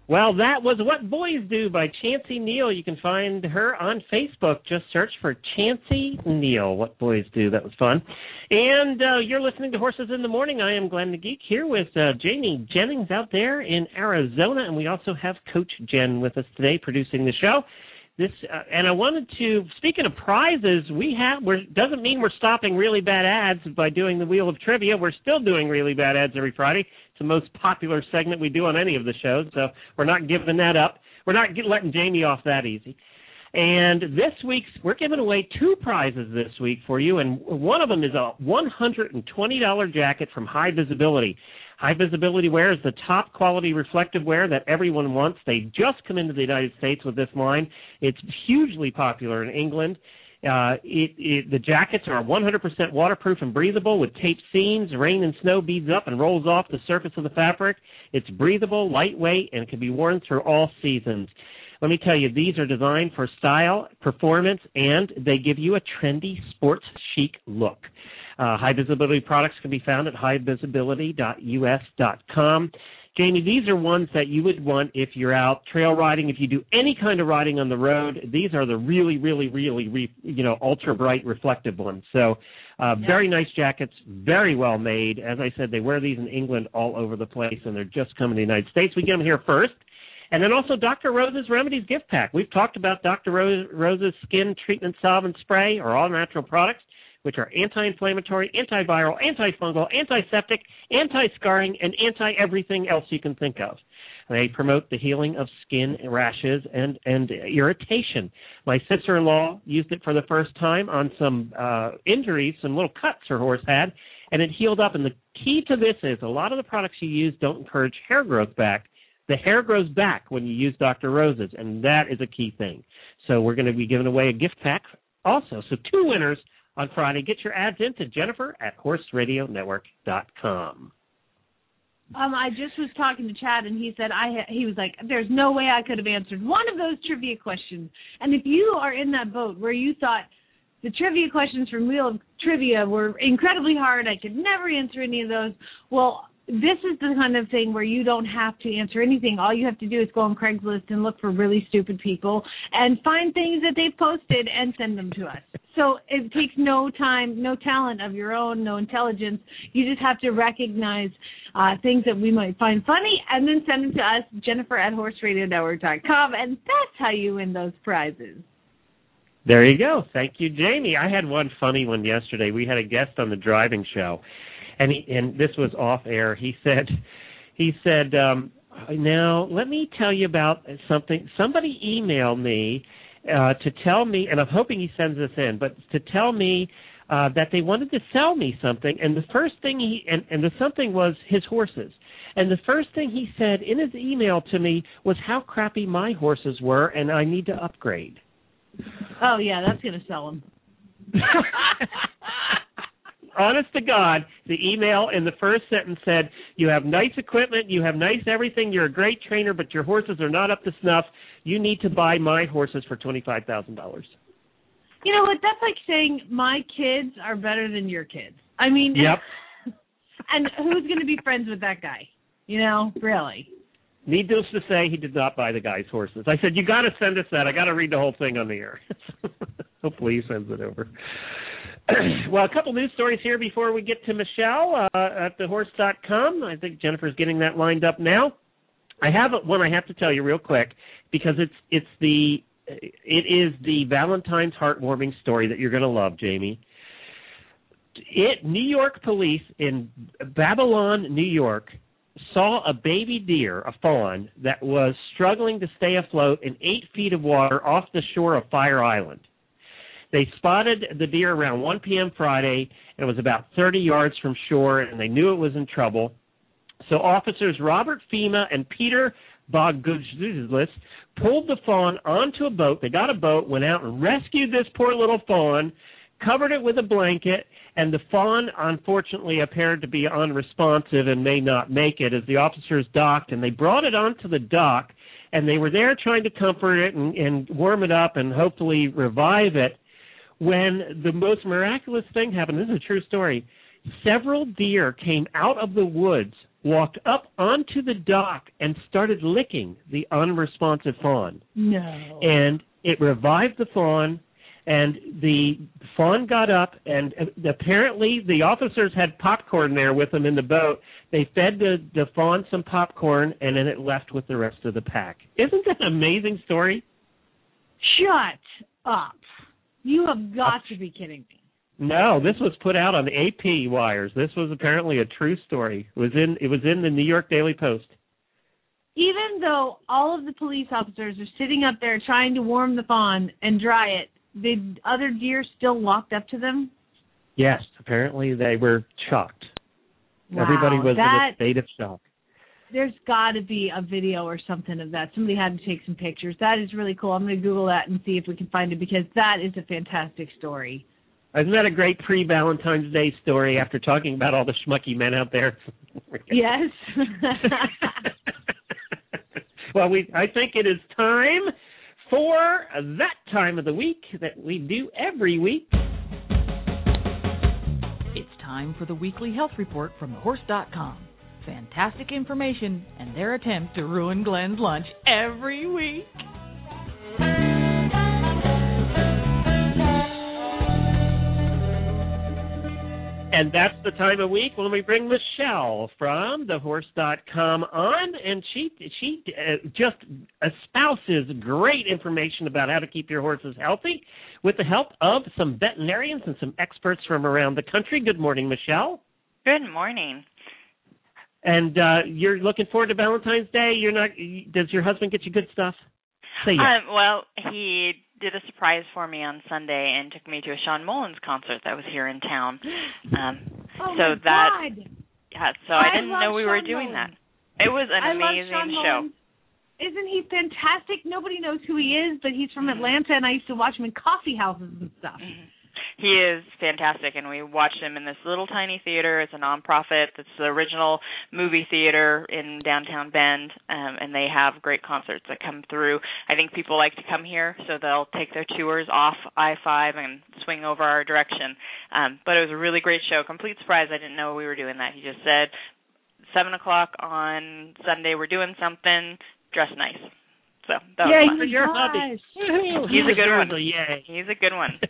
Well, that was What Boys Do by Chancey Neal. You can find her on Facebook. Just search for Chancey Neal, What Boys Do. That was fun. And you're listening to Horses in the Morning. I am Glenn the Geek here with Jamie Jennings out there in Arizona. And we also have Coach Jen with us today producing the show. And I wanted to, speaking of prizes, doesn't mean we're stopping really bad ads by doing the Wheel of Trivia. We're still doing really bad ads every Friday. It's the most popular segment we do on any of the shows, so we're not giving that up. We're not letting Jamie off that easy. And we're giving away 2 prizes this week for you, and one of them is a $120 jacket from High Visibility. High Visibility wear is the top quality reflective wear that everyone wants. They just come into the United States with this line. It's hugely popular in England. The jackets are 100% waterproof and breathable with taped seams. Rain and snow beads up and rolls off the surface of the fabric. It's breathable, lightweight, and can be worn through all seasons. Let me tell you, these are designed for style, performance, and they give you a trendy, sports chic look. High Visibility products can be found at highvisibility.us.com. Jamie, these are ones that you would want if you're out trail riding, if you do any kind of riding on the road. These are the really, really, really, ultra bright reflective ones. So very nice jackets, very well made. As I said, they wear these in England all over the place, and they're just coming to the United States. We get them here first. And then also Dr. Rose's Remedies gift pack. We've talked about Dr. Rose's Skin Treatment Solvent Spray, or all-natural products, which are anti-inflammatory, antiviral, antifungal, antiseptic, anti-scarring, and anti-everything else you can think of. They promote the healing of skin rashes and irritation. My sister-in-law used it for the first time on some injuries, some little cuts her horse had, and it healed up. And the key to this is a lot of the products you use don't encourage hair growth back. The hair grows back when you use Dr. Rose's, and that is a key thing. So we're going to be giving away a gift pack also. So 2 winners on Friday. Get your ads in to Jennifer@horseradionetwork.com. I just was talking to Chad, and he said he was like, there's no way I could have answered one of those trivia questions. And if you are in that boat where you thought the trivia questions from Wheel of Trivia were incredibly hard, I could never answer any of those, well, this is the kind of thing where you don't have to answer anything. All you have to do is go on Craigslist and look for really stupid people and find things that they've posted and send them to us. So it takes no time, no talent of your own, no intelligence. You just have to recognize things that we might find funny and then send them to us, Jennifer@horseradionetwork.com, and that's how you win those prizes. There you go. Thank you, Jamie. I had one funny one yesterday. We had a guest on the driving show. And this was off air. He said, now let me tell you about something. Somebody emailed me to tell me, and I'm hoping he sends this in, but to tell me that they wanted to sell me something. And the first thing the something was his horses. And the first thing he said in his email to me was how crappy my horses were, and I need to upgrade. Oh yeah, that's going to sell them. Honest to God, the email in the first sentence said, you have nice equipment, you have nice everything, you're a great trainer, but your horses are not up to snuff. You need to buy my horses for $25,000. You know what? That's like saying my kids are better than your kids. I mean, yep. And who's going to be friends with that guy? You know, really. Needless to say, he did not buy the guy's horses. I said, you got to send us that. I got to read the whole thing on the air. Hopefully he sends it over. Well, a couple news stories here before we get to Michelle at thehorse.com. I think Jennifer's getting that lined up now. I have one I have to tell you real quick because it is the Valentine's heartwarming story that you're going to love, Jamie. New York police in Babylon, New York, saw a baby deer, a fawn, that was struggling to stay afloat in 8 feet of water off the shore of Fire Island. They spotted the deer around 1 p.m. Friday, and it was about 30 yards from shore, and they knew it was in trouble. So officers Robert Fema and Peter Boguslis pulled the fawn onto a boat. They got a boat, went out and rescued this poor little fawn, covered it with a blanket, and the fawn, unfortunately, appeared to be unresponsive and may not make it as the officers docked, and they brought it onto the dock, and they were there trying to comfort it and warm it up and hopefully revive it. When the most miraculous thing happened, this is a true story, several deer came out of the woods walked up onto the dock and started licking the unresponsive fawn. No. And it revived the fawn, and the fawn got up, and apparently the officers had popcorn there with them in the boat. They fed the fawn some popcorn, and then it left with the rest of the pack. Isn't that an amazing story? Shut up. You have got to be kidding me. No, this was put out on AP wires. This was apparently a true story. It was in the New York Daily Post. Even though all of the police officers are sitting up there trying to warm the fawn and dry it, the other deer still walked up to them? Yes, apparently they were shocked. Wow, Everybody was in a state of shock. There's got to be a video or something of that. Somebody had to take some pictures. That is really cool. I'm going to Google that and see if we can find it, because that is a fantastic story. Isn't that a great pre-Valentine's Day story after talking about all the schmucky men out there? Yes. Well, I think it is time for that time of the week that we do every week. It's time for the weekly health report from thehorse.com. Fantastic information and their attempt to ruin Glenn's lunch every week. And that's the time of week when we bring Michelle from thehorse.com on, and she just espouses great information about how to keep your horses healthy with the help of some veterinarians and some experts from around the country. Good morning, Michelle. Good morning. And you're looking forward to Valentine's Day? Does your husband get you good stuff? Say yes. Well, he did a surprise for me on Sunday and took me to a Sean Mullins concert that was here in town. God. Yeah, so I didn't know we were doing that. It was an amazing show. Isn't he fantastic? Nobody knows who he is, but he's from Atlanta, and I used to watch him in coffee houses and stuff. Mm-hmm. He is fantastic, and we watched him in this little tiny theater. It's a nonprofit. It's the original movie theater in downtown Bend, and they have great concerts that come through. I think people like to come here, so they'll take their tours off I-5 and swing over our direction. But it was a really great show. Complete surprise. I didn't know we were doing that. He just said, 7 o'clock on Sunday, we're doing something. Dress nice. So that was fun. Your hubby. He's a good one. Yay. He's a good one.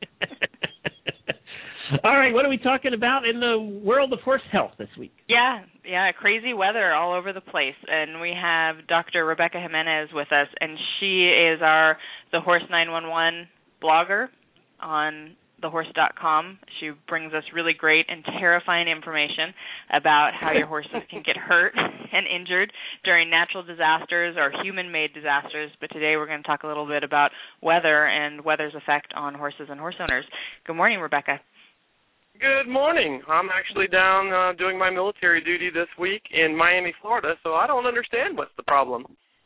All right, what are we talking about in the world of horse health this week? Yeah, crazy weather all over the place. And we have Dr. Rebecca Jimenez with us, and she is the Horse 911 blogger on thehorse.com. She brings us really great and terrifying information about how your horses can get hurt and injured during natural disasters or human-made disasters. But today we're going to talk a little bit about weather and weather's effect on horses and horse owners. Good morning, Rebecca. Good morning. I'm actually down doing my military duty this week in Miami, Florida, so I don't understand what's the problem.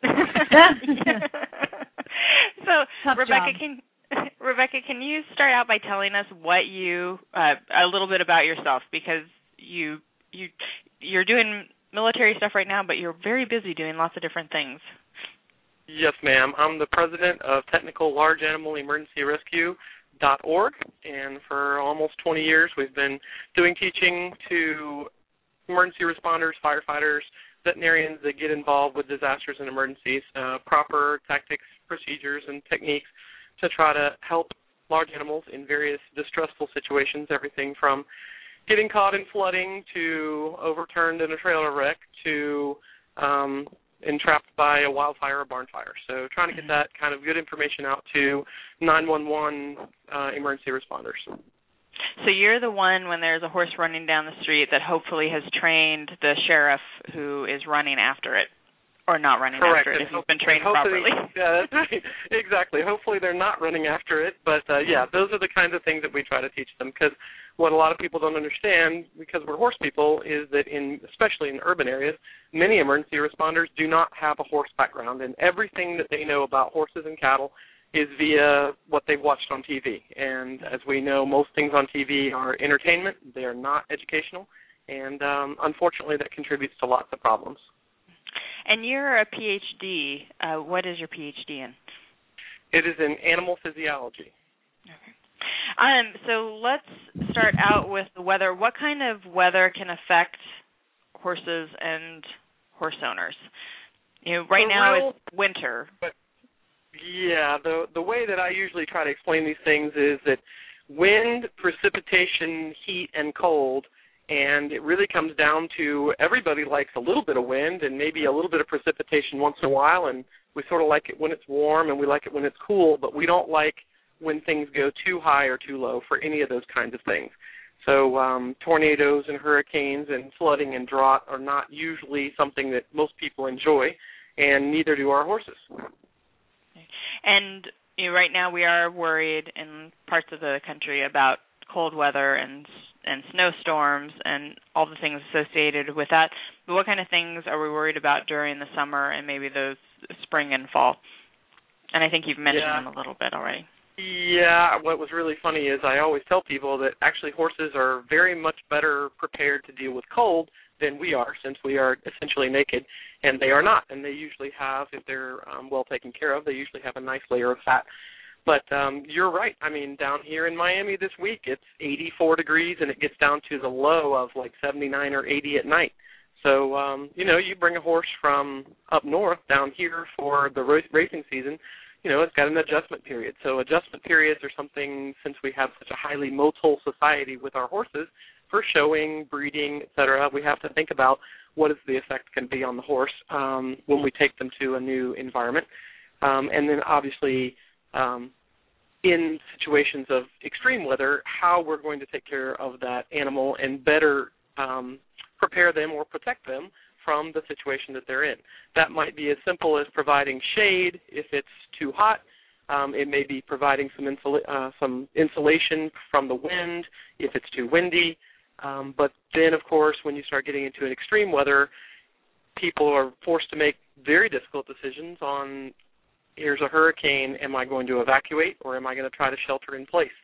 So, Rebecca, can you start out by telling us what a little bit about yourself, because you're doing military stuff right now, but you're very busy doing lots of different things. Yes, ma'am. I'm the president of Technical Large Animal Emergency Rescue.org, and for almost 20 years we've been doing teaching to emergency responders, firefighters, veterinarians that get involved with disasters and emergencies, proper tactics, procedures, and techniques to try to help large animals in various distressful situations, everything from getting caught in flooding to overturned in a trailer wreck to entrapped by a wildfire or barn fire. So trying to get that kind of good information out to 911 emergency responders. So you're the one, when there's a horse running down the street, that hopefully has trained the sheriff who is running after it, or not running Correct. after it, and if you've been trained properly. Yeah, that's right. Exactly. Hopefully they're not running after it, but those are the kinds of things that we try to teach them, because what a lot of people don't understand, because we're horse people, is that especially in urban areas, many emergency responders do not have a horse background, and everything that they know about horses and cattle is via what they've watched on TV. And as we know, most things on TV are entertainment. They are not educational, and unfortunately that contributes to lots of problems. And you're a PhD. What is your PhD in? It is in animal physiology. Okay. So let's start out with the weather. What kind of weather can affect horses and horse owners? Right now it's winter. But yeah, the way that I usually try to explain these things is that wind, precipitation, heat, and cold, and it really comes down to everybody likes a little bit of wind and maybe a little bit of precipitation once in a while, and we sort of like it when it's warm and we like it when it's cool, but we don't like when things go too high or too low for any of those kinds of things. So tornadoes and hurricanes and flooding and drought are not usually something that most people enjoy, and neither do our horses. And right now we are worried in parts of the country about cold weather and snowstorms and all the things associated with that. But what kind of things are we worried about during the summer and maybe those spring and fall? And I think you've mentioned them a little bit already. Yeah, what was really funny is I always tell people that actually horses are very much better prepared to deal with cold than we are, since we are essentially naked, and they are not. And they usually have, if they're well taken care of, they usually have a nice layer of fat. But you're right. I mean, down here in Miami this week, it's 84 degrees, and it gets down to the low of like 79 or 80 at night. So, you bring a horse from up north down here for the racing season, it's got an adjustment period. So adjustment periods are something, since we have such a highly motile society with our horses, for showing, breeding, et cetera, we have to think about what is the effect going to be on the horse when we take them to a new environment. And then obviously in situations of extreme weather, how we're going to take care of that animal and better prepare them or protect them from the situation that they're in. That might be as simple as providing shade if it's too hot. It may be providing some insulation from the wind if it's too windy. But then, of course, when you start getting into an extreme weather, people are forced to make very difficult decisions on, here's a hurricane, am I going to evacuate or am I going to try to shelter in place?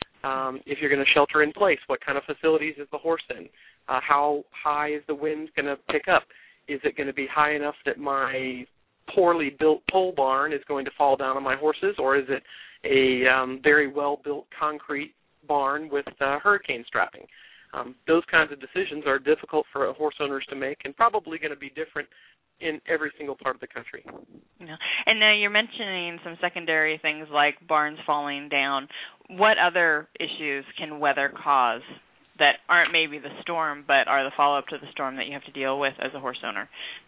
If you're going to shelter in place, what kind of facilities is the horse in? How high is the wind going to pick up? Is it going to be high enough that my poorly built pole barn is going to fall down on my horses, or is it a very well-built concrete barn with hurricane strapping? Those kinds of decisions are difficult for horse owners to make and probably going to be different in every single part of the country. Yeah. And now you're mentioning some secondary things like barns falling down. What other issues can weather cause that aren't maybe the storm but are the follow-up to the storm that you have to deal with as a horse owner?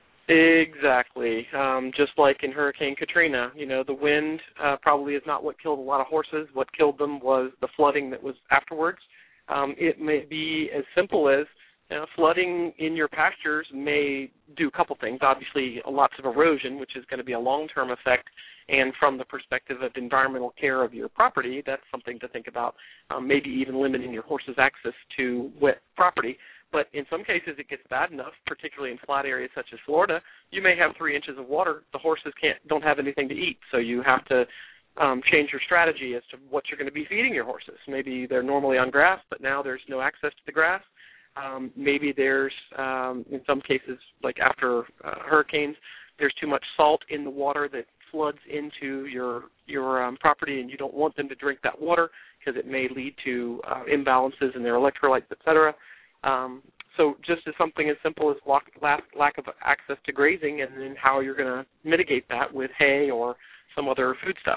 Exactly. Just like in Hurricane Katrina, the wind probably is not what killed a lot of horses. What killed them was the flooding that was afterwards. It may be as simple as flooding in your pastures may do a couple things. Obviously, lots of erosion, which is going to be a long-term effect. And from the perspective of environmental care of your property, that's something to think about, maybe even limiting your horse's access to wet property. But in some cases, it gets bad enough, particularly in flat areas such as Florida, you may have 3 inches of water. The horses don't have anything to eat, so you have to change your strategy as to what you're going to be feeding your horses. Maybe they're normally on grass, but now there's no access to the grass. Maybe there's, in some cases, like after hurricanes, there's too much salt in the water that floods into your property, and you don't want them to drink that water because it may lead to imbalances in their electrolytes, et cetera. So just as something as simple as lack of access to grazing, and then how you're going to mitigate that with hay or some other foodstuff.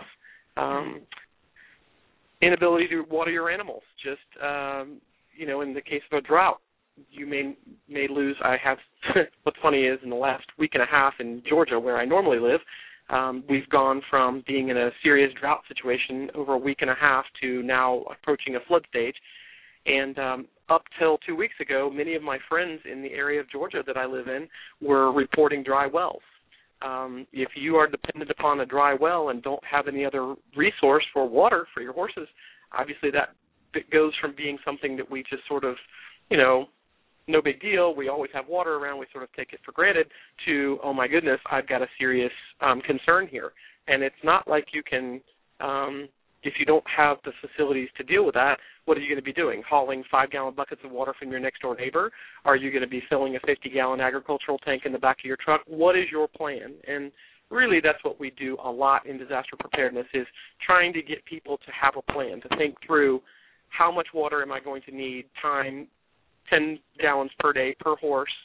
Inability to water your animals. Just, in the case of a drought, you may lose. What's funny is in the last week and a half in Georgia, where I normally live, we've gone from being in a serious drought situation over a week and a half to now approaching a flood stage. And up till 2 weeks ago, many of my friends in the area of Georgia that I live in were reporting dry wells. If you are dependent upon a dry well and don't have any other resource for water for your horses, obviously that goes from being something that we just sort of, no big deal, we always have water around, we sort of take it for granted, to, oh my goodness, I've got a serious concern here. And it's not like you can, if you don't have the facilities to deal with that, what are you going to be doing? Hauling 5-gallon buckets of water from your next-door neighbor? Are you going to be filling a 50-gallon agricultural tank in the back of your truck? What is your plan? And really that's what we do a lot in disaster preparedness, is trying to get people to have a plan, to think through how much water am I going to need, time, 10 gallons per day per horse,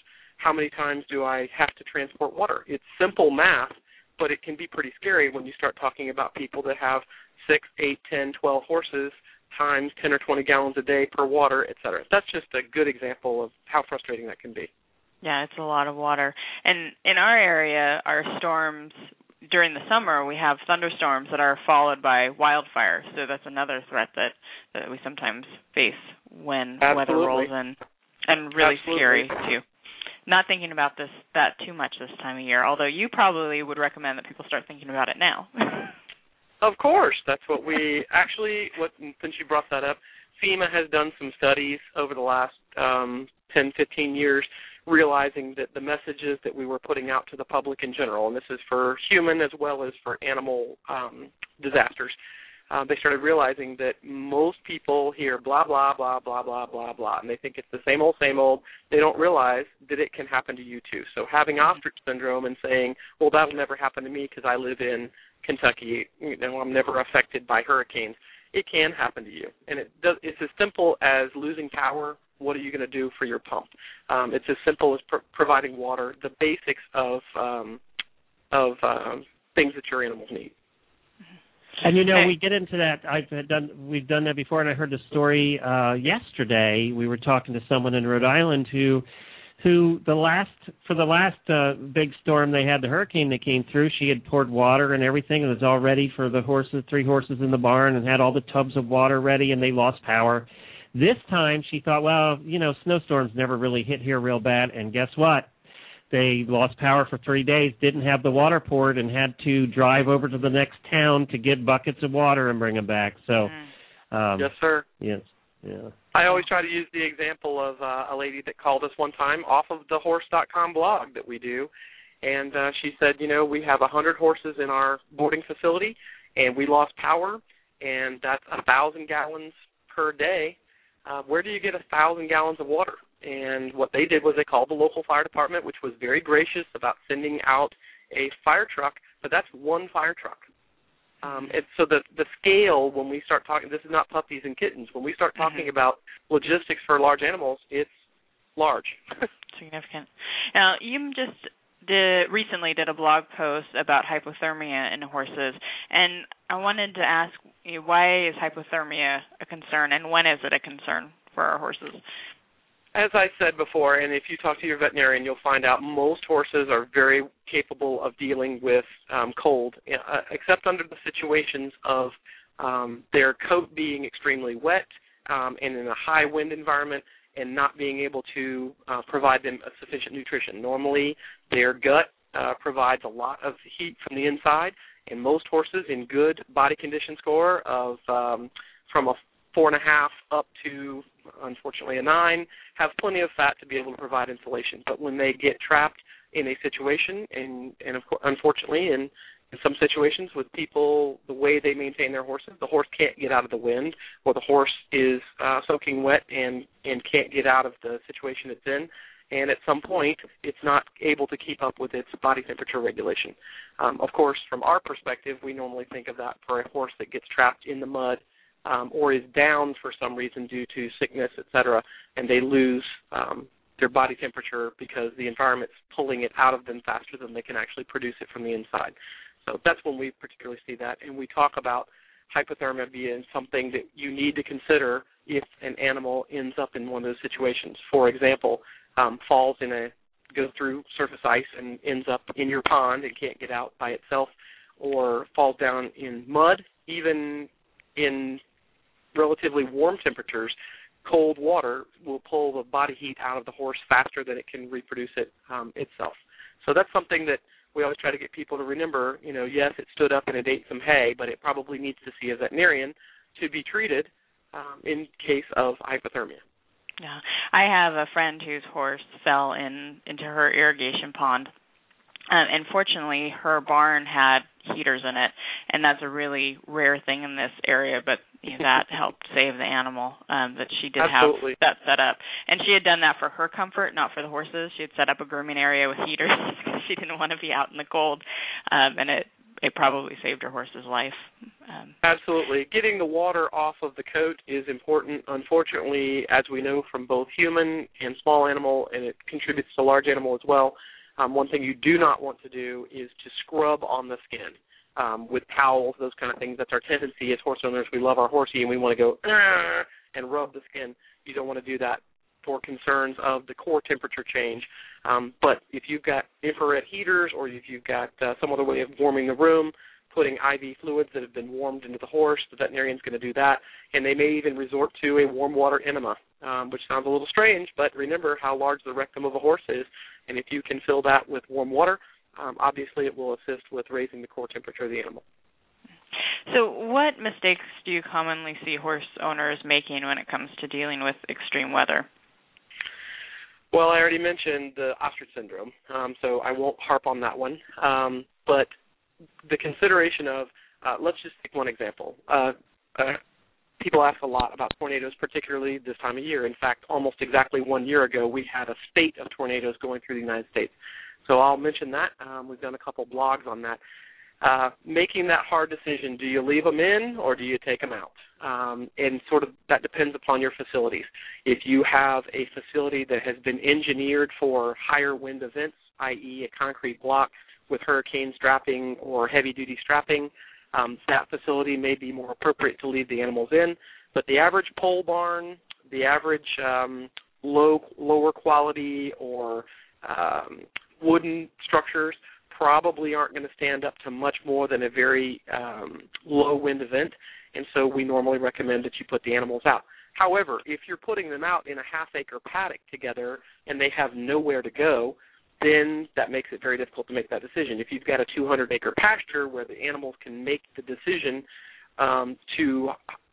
how many times do I have to transport water? It's simple math, but it can be pretty scary when you start talking about people that have 6, 8, 10, 12 horses times 10 or 20 gallons a day per water, et cetera. That's just a good example of how frustrating that can be. Yeah, it's a lot of water. And in our area, our storms, during the summer, we have thunderstorms that are followed by wildfires. So that's another threat that we sometimes face when weather rolls in, and really scary, too. Not thinking about that too much this time of year, although you probably would recommend that people start thinking about it now. Of course. That's what we actually, since you brought that up, FEMA has done some studies over the last 10, 15 years, realizing that the messages that we were putting out to the public in general, and this is for human as well as for animal disasters, they started realizing that most people hear blah, blah, blah, blah, blah, blah, blah, and they think it's the same old, same old. They don't realize that it can happen to you too. So having ostrich syndrome and saying, well, that will never happen to me because I live in Kentucky, I'm never affected by hurricanes, it can happen to you. And it's as simple as losing power. What are you going to do for your pump? It's as simple as providing water, the basics of things that your animals need. And we get into that. We've done that before, and I heard the story yesterday. We were talking to someone in Rhode Island who the last big storm they had, the hurricane that came through, she had poured water and everything, and was all ready for the horses, 3 horses in the barn, and had all the tubs of water ready, and they lost power. This time she thought, well, snowstorms never really hit here real bad, and guess what? They lost power for 3 days, didn't have the water poured, and had to drive over to the next town to get buckets of water and bring them back. So, yes, sir. Yes, yeah. I always try to use the example of a lady that called us one time off of the horse.com blog that we do, and she said, we have 100 horses in our boarding facility, and we lost power, and that's 1,000 gallons per day. Where do you get 1,000 gallons of water? And what they did was they called the local fire department, which was very gracious about sending out a fire truck, but that's one fire truck. And so the scale, when we start talking, this is not puppies and kittens. When we start talking about logistics for large animals, it's large. Significant. Now, you just recently did a blog post about hypothermia in horses, and I wanted to ask you, why is hypothermia a concern, and when is it a concern for our horses? As I said before, and if you talk to your veterinarian, you'll find out most horses are very capable of dealing with cold, except under the situations of their coat being extremely wet and in a high wind environment and not being able to provide them a sufficient nutrition. Normally, their gut provides a lot of heat from the inside, and most horses in good body condition score of from a 4.5 up to, unfortunately, a 9, have plenty of fat to be able to provide insulation. But when they get trapped in a situation, and of course, unfortunately, in some situations with people, the way they maintain their horses, the horse can't get out of the wind, or the horse is soaking wet and can't get out of the situation it's in. And at some point, it's not able to keep up with its body temperature regulation. Of course, from our perspective, we normally think of that for a horse that gets trapped in the mud or is down for some reason due to sickness, et cetera, and they lose their body temperature because the environment's pulling it out of them faster than they can actually produce it from the inside. So that's when we particularly see that, and we talk about hypothermia being something that you need to consider if an animal ends up in one of those situations. For example, goes through surface ice and ends up in your pond and can't get out by itself, or falls down in mud, even in relatively warm temperatures. Cold water will pull the body heat out of the horse faster than it can reproduce it itself. So that's something that we always try to get people to remember. Yes, it stood up and it ate some hay, but it probably needs to see a veterinarian to be treated in case of hypothermia. Yeah, I have a friend whose horse fell into her irrigation pond. And fortunately, her barn had heaters in it, and that's a really rare thing in this area, but that helped save the animal, that she did Absolutely. have that set up. And she had done that for her comfort, not for the horses. She had set up a grooming area with heaters because she didn't want to be out in the cold, and it probably saved her horse's life. Absolutely. Getting the water off of the coat is important. Unfortunately, as we know from both human and small animal, and it contributes to large animal as well, one thing you do not want to do is to scrub on the skin with towels, those kind of things. That's our tendency as horse owners. We love our horsey and we want to go and rub the skin. You don't want to do that for concerns of the core temperature change. But if you've got infrared heaters or if you've got some other way of warming the room, putting IV fluids that have been warmed into the horse, the veterinarian's going to do that. And they may even resort to a warm water enema, which sounds a little strange, but remember how large the rectum of a horse is. And if you can fill that with warm water, obviously it will assist with raising the core temperature of the animal. So what mistakes do you commonly see horse owners making when it comes to dealing with extreme weather? Well, I already mentioned the ostrich syndrome, so I won't harp on that one. But the consideration of, let's just take one example. People ask a lot about tornadoes, particularly this time of year. In fact, almost exactly 1 year ago, we had a spate of tornadoes going through the United States. So I'll mention that. We've done a couple blogs on that. Making that hard decision, do you leave them in or do you take them out? And sort of that depends upon your facilities. If you have a facility that has been engineered for higher wind events, i.e. a concrete block with hurricane strapping or heavy-duty strapping, that facility may be more appropriate to leave the animals in. But the average pole barn, the average lower quality or wooden structures probably aren't going to stand up to much more than a very low wind event, and so we normally recommend that you put the animals out. However, if you're putting them out in a half-acre paddock together and they have nowhere to go, then that makes it very difficult to make that decision. If you've got a 200-acre pasture where the animals can make the decision to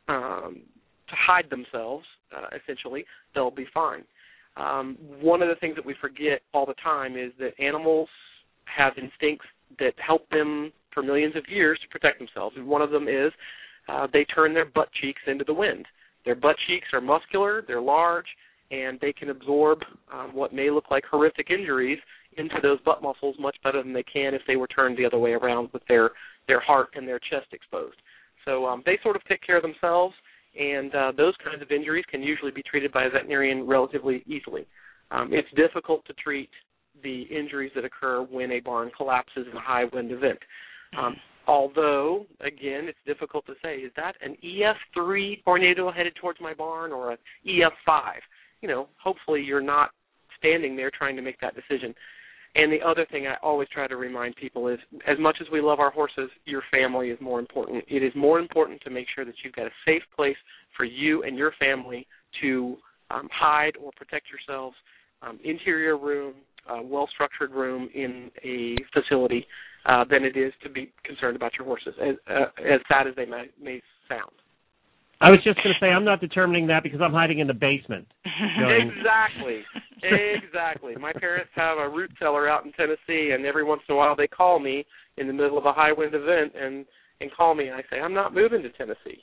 hide themselves, essentially, they'll be fine. One of the things that we forget all the time is that animals have instincts that help them for millions of years to protect themselves. And one of them is they turn their butt cheeks into the wind. Their butt cheeks are muscular, they're large, and they can absorb what may look like horrific injuries into those butt muscles much better than they can if they were turned the other way around with their heart and their chest exposed. So they sort of take care of themselves, and those kinds of injuries can usually be treated by a veterinarian relatively easily. It's difficult to treat the injuries that occur when a barn collapses in a high wind event. Although, again, it's difficult to say, is that an EF3 tornado headed towards my barn or an EF5? Hopefully you're not standing there trying to make that decision. And the other thing I always try to remind people is, as much as we love our horses, your family is more important. It is more important to make sure that you've got a safe place for you and your family to hide or protect yourselves, interior room, well-structured room in a facility than it is to be concerned about your horses, as sad as they may sound. I was just going to say, I'm not determining that because I'm hiding in the basement. Exactly. My parents have a root cellar out in Tennessee, and every once in a while they call me in the middle of a high wind event and call me, and I say, I'm not moving to Tennessee.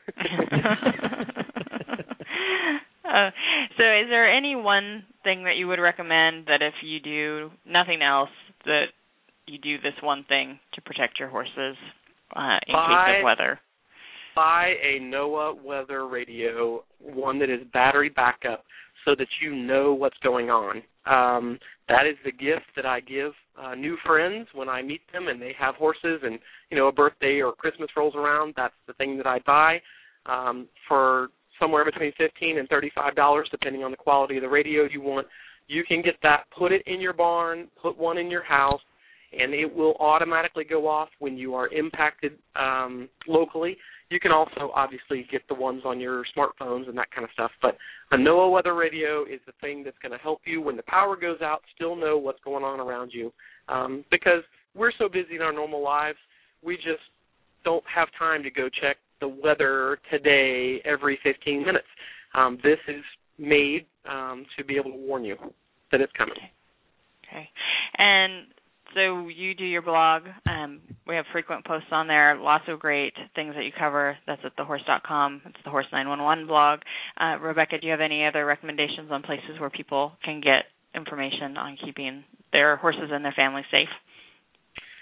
So is there any one thing that you would recommend that if you do nothing else, that you do this one thing to protect your horses in case of weather? Buy a NOAA weather radio, one that is battery backup, so that you know what's going on. That is the gift that I give new friends when I meet them and they have horses and, a birthday or Christmas rolls around. That's the thing that I buy for somewhere between $15 and $35, depending on the quality of the radio you want. You can get that, put it in your barn, put one in your house, and it will automatically go off when you are impacted locally. You can also obviously get the ones on your smartphones and that kind of stuff, but a NOAA weather radio is the thing that's going to help you when the power goes out still know what's going on around you, because we're so busy in our normal lives, we just don't have time to go check the weather today every 15 minutes. This is made to be able to warn you that it's coming. Okay. And so you do your blog. We have frequent posts on there, lots of great things that you cover. That's at thehorse.com. It's the Horse 911 blog. Rebecca, do you have any other recommendations on places where people can get information on keeping their horses and their families safe?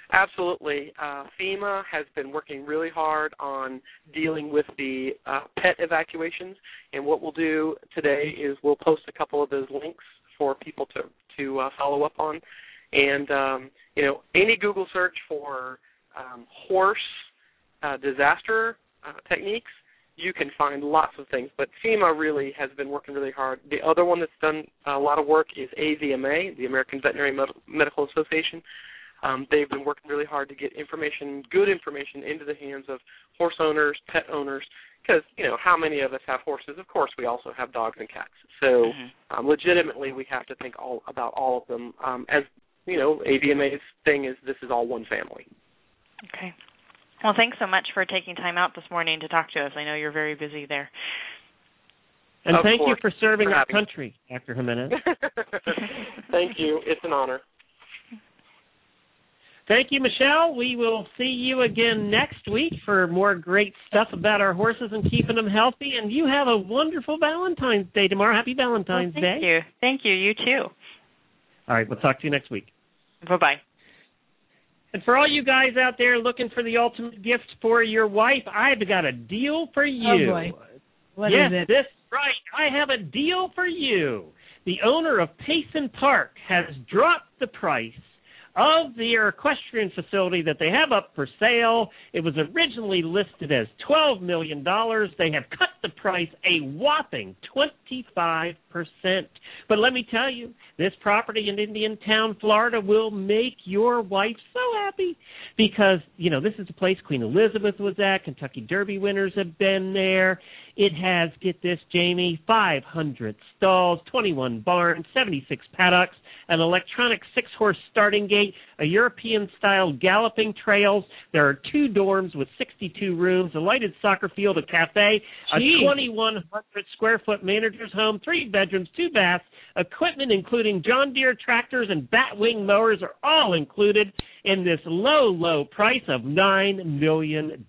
Absolutely. FEMA has been working really hard on dealing with the pet evacuations, and what we'll do today is we'll post a couple of those links for people to follow up on. And, any Google search for horse disaster techniques, you can find lots of things. But FEMA really has been working really hard. The other one that's done a lot of work is AVMA, the American Veterinary Medical Association. They've been working really hard to get good information into the hands of horse owners, pet owners, because, how many of us have horses? Of course, we also have dogs and cats. So legitimately, we have to think about all of them. As, AVMA's thing is this is all one family. Okay. Well, thanks so much for taking time out this morning to talk to us. I know you're very busy there. And thank you for serving our country, Dr. Jimenez. Thank you. It's an honor. Thank you, Michelle. We will see you again next week for more great stuff about our horses and keeping them healthy. And you have a wonderful Valentine's Day tomorrow. Happy Valentine's Day. Thank you. Thank you. You too. All right. We'll talk to you next week. Bye-bye. And for all you guys out there looking for the ultimate gift for your wife, I've got a deal for you. Oh, boy. What is it? Yes, that's right. I have a deal for you. The owner of Payson Park has dropped the price of their equestrian facility that they have up for sale. It was originally listed as $12 million. They have cut the price a whopping 25%. But let me tell you, this property in Indiantown, Florida will make your wife so happy because, this is a place Queen Elizabeth was at. Kentucky Derby winners have been there. It has, get this, Jamie, 500 stalls, 21 barns, 76 paddocks, an electronic 6-horse starting gate, a European-style galloping trails. There are 2 dorms with 62 rooms, a lighted soccer field, a cafe, a 2,100-square-foot manager's home, 3 bedrooms, 2 baths, equipment including John Deere tractors and Batwing mowers are all included in this low, low price of $9 million.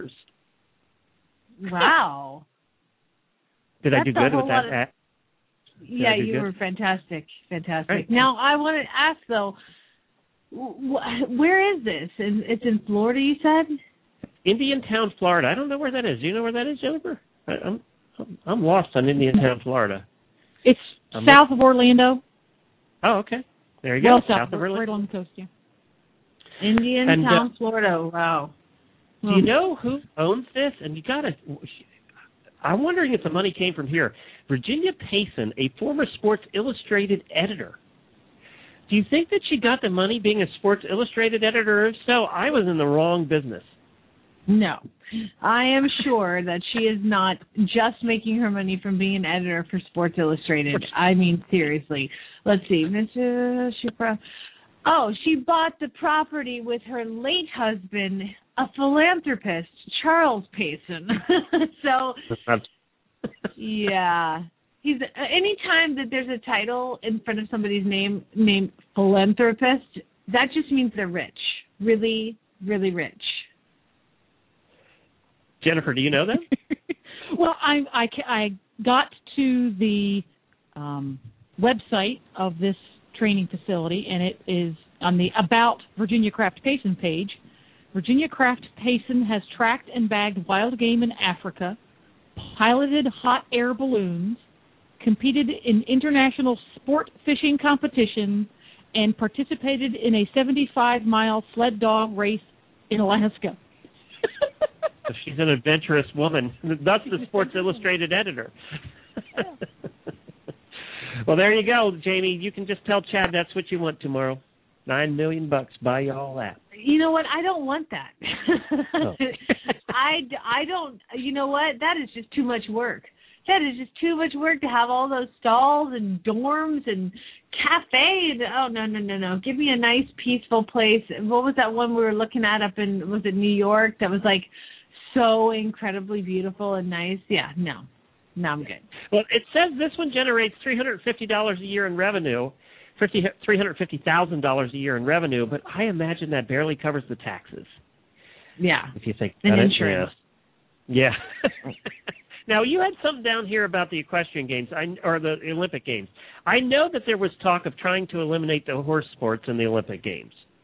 Wow. Did I do good with that? Yeah, you were fantastic. Fantastic. Right. Now, I want to ask, though, where is this? It's in Florida, you said? Indiantown, Florida. I don't know where that is. Do you know where that is, Jennifer? I'm lost on Indiantown, Florida. It's south of Orlando. Oh, okay. There you go. Well, south of Orlando. Right on the coast, yeah. Indiantown, Florida. Wow. Do you know who owns this? And I'm wondering if the money came from here. Virginia Payson, a former Sports Illustrated editor. Do you think that she got the money being a Sports Illustrated editor? If so, I was in the wrong business. No. I am sure that she is not just making her money from being an editor for Sports Illustrated. I mean, seriously. Let's see. She bought the property with her late husband, a philanthropist, Charles Payson. So, yeah. Anytime that there's a title in front of somebody's name named philanthropist, that just means they're rich. Really, really rich. Jennifer, do you know that? Well, I got to the website of this training facility, and it is on the About Virginia Craft Payson page. Virginia Craft Payson has tracked and bagged wild game in Africa, piloted hot air balloons, competed in international sport fishing competitions, and participated in a 75-mile sled dog race in Alaska. She's an adventurous woman. That's the Sports Illustrated editor. Well, there you go, Jamie. You can just tell Chad that's what you want tomorrow. $9 million. Buy you all that. You know what? I don't want that. Oh. I don't. You know what? That is just too much work. That is just too much work to have all those stalls and dorms and cafe. Oh, no. Give me a nice, peaceful place. What was that one we were looking at up in, was it New York? That was like so incredibly beautiful and nice. Yeah, no. No, I'm good. Well, it says this one generates $350 a year in revenue, $350,000 a year in revenue, but I imagine that barely covers the taxes. Yeah. If you think and about insurance. it. Yeah. Now, you had something down here about the equestrian games, or the Olympic Games. I know that there was talk of trying to eliminate the horse sports in the Olympic Games.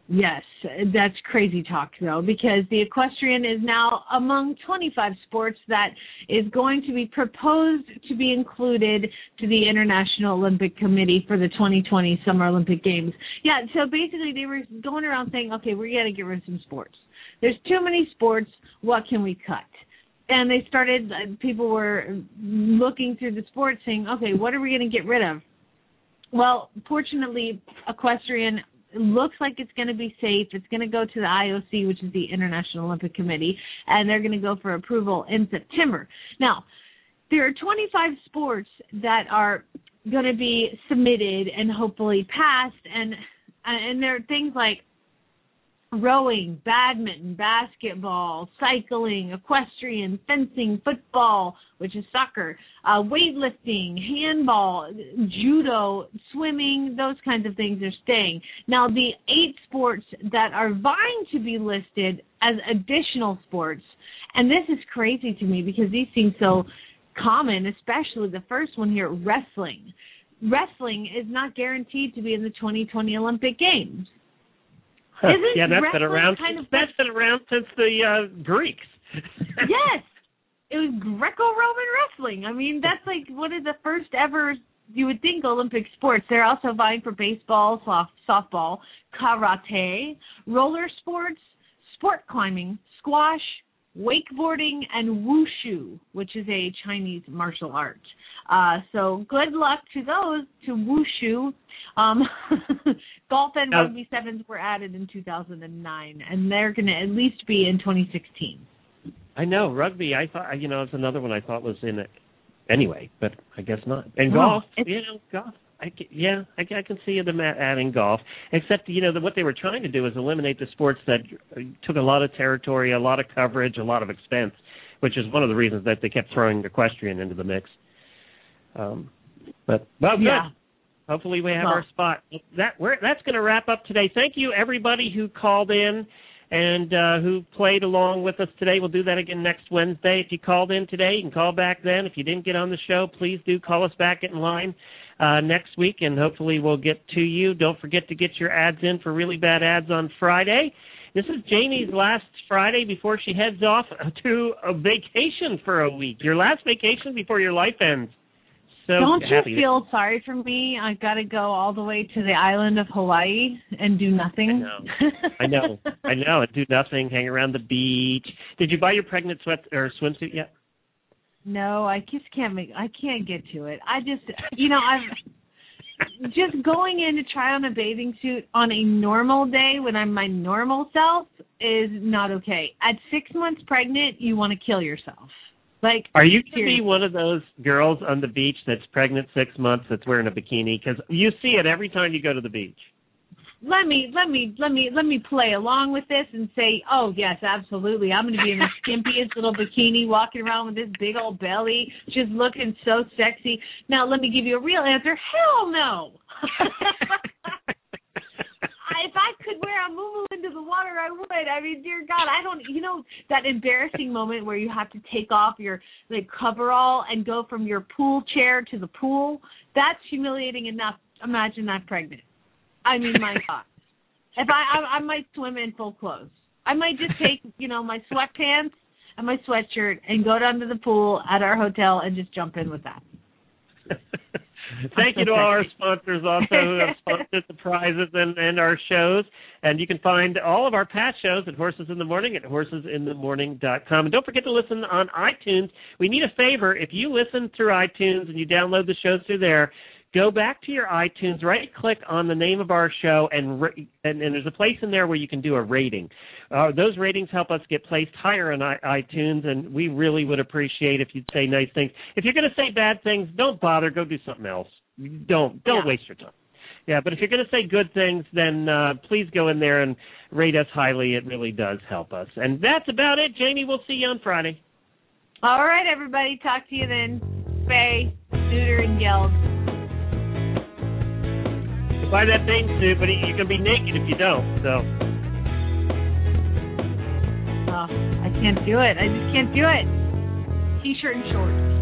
Yes, that's crazy talk, though, because the equestrian is now among 25 sports that is going to be proposed to be included to the International Olympic Committee for the 2020 Summer Olympic Games. Yeah, so basically they were going around saying, okay, we got to get rid of some sports. There's too many sports. What can we cut? And they started, people were looking through the sports saying, okay, what are we going to get rid of? Well, fortunately, equestrian looks like it's going to be safe. It's going to go to the IOC, which is the International Olympic Committee, and they're going to go for approval in September. Now, there are 25 sports that are going to be submitted and hopefully passed, and there are things like rowing, badminton, basketball, cycling, equestrian, fencing, football, which is soccer, weightlifting, handball, judo, swimming, those kinds of things are staying. Now, the 8 sports that are vying to be listed as additional sports, and this is crazy to me because these seem so common, especially the first one here, wrestling. Wrestling is not guaranteed to be in the 2020 Olympic Games. Yeah, that's been around. That's been around since the Greeks. Yes, it was Greco-Roman wrestling. I mean, that's like one of the first ever, you would think, Olympic sports. They're also vying for baseball, softball, karate, roller sports, sport climbing, squash, wakeboarding, and wushu, which is a Chinese martial art. So good luck to those, to wushu. Golf and rugby sevens were added in 2009, and they're going to at least be in 2016. I know. Rugby, I thought, it's another one I thought was in it anyway, but I guess not. And golf, golf. I can see them adding golf, except, what they were trying to do is eliminate the sports that took a lot of territory, a lot of coverage, a lot of expense, which is one of the reasons that they kept throwing equestrian into the mix. Good. Hopefully we have our spot. That's going to wrap up today. Thank you, everybody who called in and who played along with us today. We'll do that again next Wednesday. If you called in today, you can call back then. If you didn't get on the show, please do call us back in line next week, and hopefully we'll get to you. Don't forget to get your ads in for Really Bad Ads on Friday. This is Jamie's last Friday before she heads off to a vacation for a week. Your last vacation before your life ends. So don't you feel sorry for me? I've got to go all the way to the island of Hawaii and do nothing. I know, and do nothing, hang around the beach. Did you buy your pregnant swimsuit yet? No, I just can't get to it. I just, I'm just going in to try on a bathing suit on a normal day when I'm my normal self is not okay. At 6 months pregnant, you want to kill yourself. Like, are you going to be one of those girls on the beach that's pregnant 6 months that's wearing a bikini? Because you see it every time you go to the beach. Let me play along with this and say, oh yes, absolutely. I'm going to be in the skimpiest little bikini, walking around with this big old belly, just looking so sexy. Now let me give you a real answer. Hell no. If I could wear a muumuu into the water, I would. I mean, dear God, I don't, that embarrassing moment where you have to take off your coverall and go from your pool chair to the pool, that's humiliating enough. Imagine that pregnant. I mean, my God. If I might swim in full clothes. I might just take, my sweatpants and my sweatshirt and go down to the pool at our hotel and just jump in with that. Thank you to all our sponsors also who have sponsored the prizes and our shows. And you can find all of our past shows at Horses in the Morning at horsesinthemorning.com. And don't forget to listen on iTunes. We need a favor. If you listen through iTunes and you download the shows through there, go back to your iTunes, right-click on the name of our show, and there's a place in there where you can do a rating. Those ratings help us get placed higher on iTunes, and we really would appreciate if you'd say nice things. If you're going to say bad things, don't bother. Go do something else. Don't waste your time. Yeah, but if you're going to say good things, then please go in there and rate us highly. It really does help us. And that's about it. Jamie, we'll see you on Friday. All right, everybody. Talk to you then. Spay, neuter, and geld. Buy that thing suit, but you can be naked if you don't. So. Oh, I can't do it. I just can't do it. T-shirt and shorts.